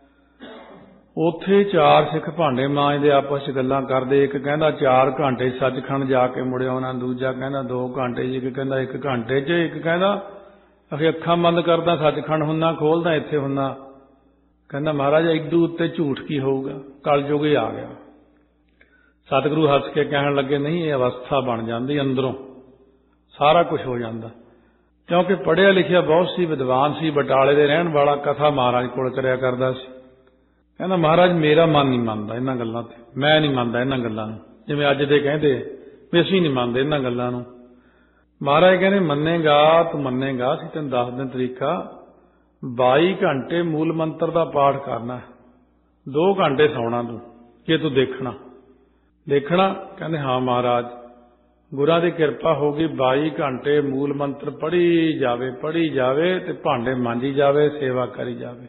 ਉੱਥੇ ਚਾਰ ਸਿੱਖ ਭਾਂਡੇ ਮਾਂਜਦੇ ਆਪਸ 'ਚ ਗੱਲਾਂ ਕਰਦੇ। ਇੱਕ ਕਹਿੰਦਾ ਚਾਰ ਘੰਟੇ ਸੱਚਖੰਡ ਜਾ ਕੇ ਮੁੜਿਆ ਉਹਨਾਂ, ਦੂਜਾ ਕਹਿੰਦਾ ਦੋ ਘੰਟੇ ਜੀ, ਇੱਕ ਕਹਿੰਦਾ ਇੱਕ ਘੰਟੇ 'ਚ, ਇੱਕ ਕਹਿੰਦਾ ਅਸੀਂ ਅੱਖਾਂ ਬੰਦ ਕਰਦਾ ਸੱਚਖੰਡ ਹੁੰਨਾ, ਖੋਲਦਾ ਇੱਥੇ ਹੁੰਨਾ। ਕਹਿੰਦਾ ਮਹਾਰਾਜ ਇਦੂ ਉੱਤੇ ਝੂਠ ਕੀ ਹੋਊਗਾ, ਕਲਯੁਗ ਹੀ ਆ ਗਿਆ। ਸਤਿਗੁਰੂ ਹੱਸ ਕੇ ਕਹਿਣ ਲੱਗੇ ਨਹੀਂ, ਇਹ ਅਵਸਥਾ ਬਣ ਜਾਂਦੀ, ਅੰਦਰੋਂ ਸਾਰਾ ਕੁਝ ਹੋ ਜਾਂਦਾ। ਕਿਉਂਕਿ ਪੜ੍ਹਿਆ ਲਿਖਿਆ ਬਹੁਤ ਸੀ, ਵਿਦਵਾਨ ਸੀ, ਬਟਾਲੇ ਦੇ ਰਹਿਣ ਵਾਲਾ, ਕਥਾ ਮਹਾਰਾਜ ਕੋਲ ਕਰਿਆ ਕਰਦਾ ਸੀ। ਕਹਿੰਦਾ ਮਹਾਰਾਜ ਮੇਰਾ ਮਨ ਨਹੀਂ ਮੰਨਦਾ ਇਹਨਾਂ ਗੱਲਾਂ ਤੇ, ਮੈਂ ਨਹੀਂ ਮੰਨਦਾ ਇਹਨਾਂ ਗੱਲਾਂ ਨੂੰ। ਜਿਵੇਂ ਅੱਜ ਦੇ ਕਹਿੰਦੇ ਵੀ ਅਸੀਂ ਨਹੀਂ ਮੰਨਦੇ ਇਹਨਾਂ ਗੱਲਾਂ ਨੂੰ। ਮਹਾਰਾਜ ਕਹਿੰਦੇ ਮੰਨੇਗਾ ਤੂੰ ਮੰਨੇਗਾ, ਅਸੀਂ ਤੈਨੂੰ ਦੱਸ ਦਿਨ ਤਰੀਕਾ। ਬਾਈ ਘੰਟੇ ਮੂਲ ਮੰਤਰ ਦਾ ਪਾਠ ਕਰਨਾ, ਦੋ ਘੰਟੇ ਸੌਣਾ ਤੂੰ, ਜੇ ਤੂੰ ਦੇਖਣਾ ਦੇਖਣਾ ਕਹਿੰਦੇ ਹਾਂ ਮਹਾਰਾਜ। ਗੁਰਾਂ ਦੀ ਕਿਰਪਾ ਹੋ ਗਈ, ਬਾਈ ਘੰਟੇ ਮੂਲ ਮੰਤਰ ਪੜ੍ਹੀ ਜਾਵੇ ਪੜ੍ਹੀ ਜਾਵੇ ਤੇ ਭਾਂਡੇ ਮਾਂਜੀ ਜਾਵੇ, ਸੇਵਾ ਕਰੀ ਜਾਵੇ।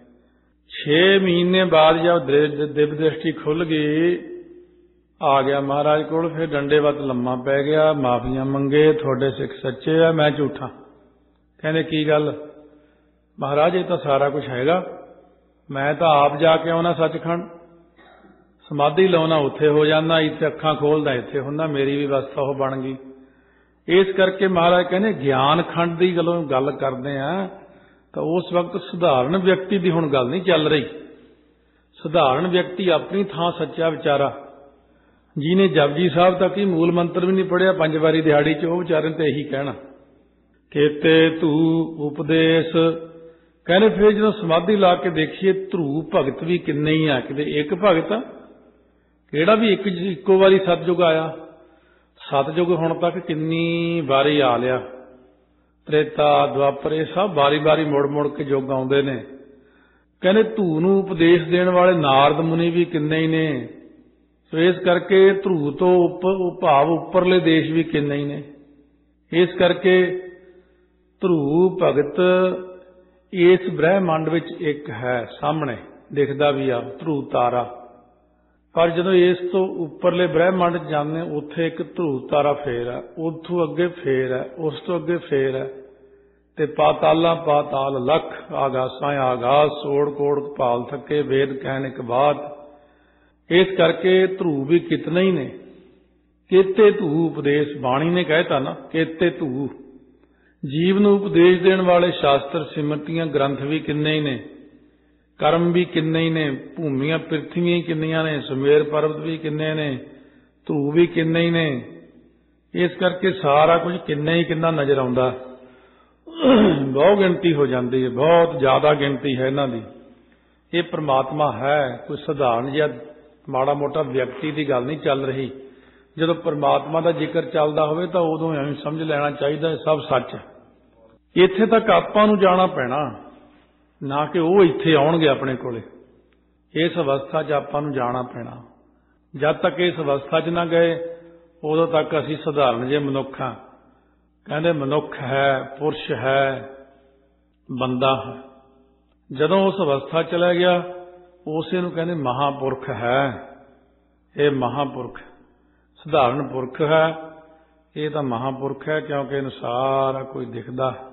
ਛੇ ਮਹੀਨੇ ਬਾਅਦ ਜਦ ਦਿਵ ਦ੍ਰਿਸ਼ਟੀ ਖੁੱਲ ਗਈ, ਆ ਗਿਆ ਮਹਾਰਾਜ ਕੋਲ, ਫਿਰ ਡੰਡੇ ਵੱਤ ਲੰਮਾ ਪੈ ਗਿਆ, ਮਾਫੀਆਂ ਮੰਗੇ, ਤੁਹਾਡੇ ਸਿੱਖ ਸੱਚੇ ਆ, ਮੈਂ ਝੂਠਾ। ਕਹਿੰਦੇ ਕੀ ਗੱਲ ਮਹਾਰਾਜ, ਇਹ ਤਾਂ ਸਾਰਾ ਕੁਝ ਹੈਗਾ, ਮੈਂ ਤਾਂ ਆਪ ਜਾ ਕੇ ਆਉਣਾ ਸੱਚਖੰਡ, ਸਮਾਧੀ ਲਾਉਣਾ ਉੱਥੇ ਹੋ ਜਾਂਦਾ, ਇੱਥੇ ਅੱਖਾਂ ਖੋਲਦਾ ਇੱਥੇ ਹੁੰਦਾ, ਮੇਰੀ ਵੀ ਅਵਸਥਾ ਉਹ ਬਣ ਗਈ। ਇਸ ਕਰਕੇ ਮਹਾਰਾਜ ਕਹਿੰਦੇ ਗਿਆਨ ਖੰਡ ਦੀ ਗੱਲੋਂ ਗੱਲ ਕਰਦੇ ਆ ਤਾਂ ਉਸ ਵਕਤ ਸਧਾਰਨ ਵਿਅਕਤੀ ਦੀ ਹੁਣ ਗੱਲ ਨਹੀਂ ਚੱਲ ਰਹੀ। ਸਧਾਰਨ ਵਿਅਕਤੀ ਆਪਣੀ ਥਾਂ ਸੱਚਾ ਵਿਚਾਰਾ, ਜਿਹਨੇ ਜਪਜੀ ਸਾਹਿਬ ਤੱਕ ਹੀ ਮੂਲ ਮੰਤਰ ਵੀ ਨਹੀਂ ਪੜ੍ਹਿਆ ਪੰਜ ਵਾਰੀ ਦਿਹਾੜੀ 'ਚ, ਉਹ ਵਿਚਾਰੇ ਤੇ ਇਹੀ ਕਹਿਣਾ ਕੇਤੇ ਧੂ ਉਪਦੇਸ਼। ਕਹਿੰਦੇ ਫਿਰ ਜਦੋਂ ਸਮਾਧੀ ਲਾ ਕੇ ਦੇਖੀਏ ਧਰੂ ਭਗਤ ਵੀ ਕਿੰਨੇ ਹੀ ਆ, ਕਿਤੇ ਇੱਕ ਭਗਤ ਆ ਕਿਹੜਾ ਵੀ ਇੱਕ ਇੱਕੋ ਵਾਰੀ ਸਤਜੁਗ ਆਇਆ। ਸਤਜੁਗ ਹੁਣ ਤੱਕ ਕਿੰਨੀ ਵਾਰੀ ਆ ਲਿਆ, ਤ੍ਰੇਤਾ ਦੁਆਪਰ, ਇਹ ਸਭ ਵਾਰੀ ਵਾਰੀ ਮੁੜ ਮੁੜ ਕੇ ਯੁੱਗ ਆਉਂਦੇ ਨੇ। ਕਹਿੰਦੇ ਧੂ ਨੂੰ ਉਪਦੇਸ਼ ਦੇਣ ਵਾਲੇ ਨਾਰਦ ਮੁਨੀ ਵੀ ਕਿੰਨੇ ਹੀ ਨੇ। ਸੋ ਇਸ ਕਰਕੇ ਧਰੂ ਤੋਂ ਉੱਪਰ ਭਾਵ ਉੱਪਰਲੇ ਦੇਸ਼ ਵੀ ਕਿੰਨੇ ਹੀ ਨੇ। ਇਸ ਕਰਕੇ ਧਰੂ ਭਗਤ ਇਸ ਬ੍ਰਹਿਮੰਡ ਵਿੱਚ ਇੱਕ ਹੈ, ਸਾਹਮਣੇ ਦਿਖਦਾ ਵੀ ਆ ਧਰੂ ਤਾਰਾ। ਪਰ ਜਦੋਂ ਇਸ ਤੋਂ ਉੱਪਰਲੇ ਬ੍ਰਹਿਮੰਡ 'ਚ ਜਾਂਦੇ ਉੱਥੇ ਇੱਕ ਧਰੂ ਤਾਰਾ ਫੇਰ ਹੈ, ਉੱਥੋਂ ਅੱਗੇ ਫੇਰ ਹੈ, ਉਸ ਤੋਂ ਅੱਗੇ ਫੇਰ ਹੈ, ਤੇ ਪਾਤਾਲਾਂ ਪਾਤਾਲ ਲੱਖ, ਆਗਾਸਾਂ ਆਗਾਸ, ਸੋੜ ਕੋੜ ਭਾਲ ਥੱਕੇ, ਵੇਦ ਕਹਿਣ ਇੱਕ ਬਾਤ। ਇਸ ਕਰਕੇ ਧਰੂ ਵੀ ਕਿਤਨੇ ਹੀ ਨੇ। ਕੇਤੇ ਧੂ ਉਪਦੇਸ਼, ਬਾਣੀ ਨੇ ਕਹਿਤਾ ਨਾ ਕੇਤੇ ਧੂ। ਜੀਵ ਨੂੰ ਉਪਦੇਸ਼ ਦੇਣ ਵਾਲੇ ਸ਼ਾਸਤਰ ਸਿਮਰਤੀਆਂ ਗ੍ਰੰਥ ਵੀ ਕਿੰਨੇ ਹੀ ਨੇ, ਕਰਮ ਵੀ ਕਿੰਨੇ ਹੀ ਨੇ, ਭੂਮੀਆਂ ਪ੍ਰਿਥਵੀਆਂ ਕਿੰਨੀਆਂ ਨੇ, ਸੁਮੇਰ ਪਰਬਤ ਵੀ ਕਿੰਨੇ ਨੇ, ਧਰੂ ਵੀ ਕਿੰਨੇ ਹੀ ਨੇ। ਇਸ ਕਰਕੇ ਸਾਰਾ ਕੁਝ ਕਿੰਨੇ ਹੀ ਕਿੰਨਾ ਨਜ਼ਰ ਆਉਂਦਾ, ਬਹੁਤ ਗਿਣਤੀ ਹੋ ਜਾਂਦੀ ਹੈ, ਬਹੁਤ ਜ਼ਿਆਦਾ ਗਿਣਤੀ ਹੈ ਇਹਨਾਂ ਦੀ। ਇਹ ਪ੍ਰਮਾਤਮਾ ਹੈ, ਕੋਈ ਸਧਾਰਨ ਜਿਹਾ ਮਾੜਾ ਮੋਟਾ ਵਿਅਕਤੀ ਦੀ ਗੱਲ ਨਹੀਂ ਚੱਲ ਰਹੀ। ਜਦੋਂ ਪ੍ਰਮਾਤਮਾ ਦਾ ਜ਼ਿਕਰ ਚੱਲਦਾ ਹੋਵੇ ਤਾਂ ਉਦੋਂ ਐਵੇਂ ਸਮਝ ਲੈਣਾ ਚਾਹੀਦਾ ਸਭ ਸੱਚ ਹੈ। ਇੱਥੇ ਤੱਕ ਆਪਾਂ ਨੂੰ ਜਾਣਾ ਪੈਣਾ, ਨਾ ਕਿ ਉਹ ਇੱਥੇ ਆਉਣਗੇ ਆਪਣੇ ਕੋਲੇ। ਇਸ ਅਵਸਥਾ 'ਚ ਆਪਾਂ ਨੂੰ ਜਾਣਾ ਪੈਣਾ। ਜਦ ਤੱਕ ਇਸ ਅਵਸਥਾ 'ਚ ਨਾ ਗਏ ਉਦੋਂ ਤੱਕ ਅਸੀਂ ਸਧਾਰਨ ਜਿਹੇ ਮਨੁੱਖ ਹਾਂ। ਕਹਿੰਦੇ ਮਨੁੱਖ ਹੈ, ਪੁਰਸ਼ ਹੈ, ਬੰਦਾ ਹੈ। ਜਦੋਂ ਉਸ ਅਵਸਥਾ ਚਲਾ ਗਿਆ ਉਸੇ ਨੂੰ ਕਹਿੰਦੇ ਮਹਾਂਪੁਰਖ ਹੈ। ਇਹ ਮਹਾਂਪੁਰਖ ਸਧਾਰਨ ਪੁਰਖ ਹੈ, ਇਹ ਤਾਂ ਮਹਾਂਪੁਰਖ ਹੈ, ਕਿਉਂਕਿ ਇਹਨੂੰ ਸਾਰਾ ਕੁਝ ਦਿਖਦਾ ਹੈ।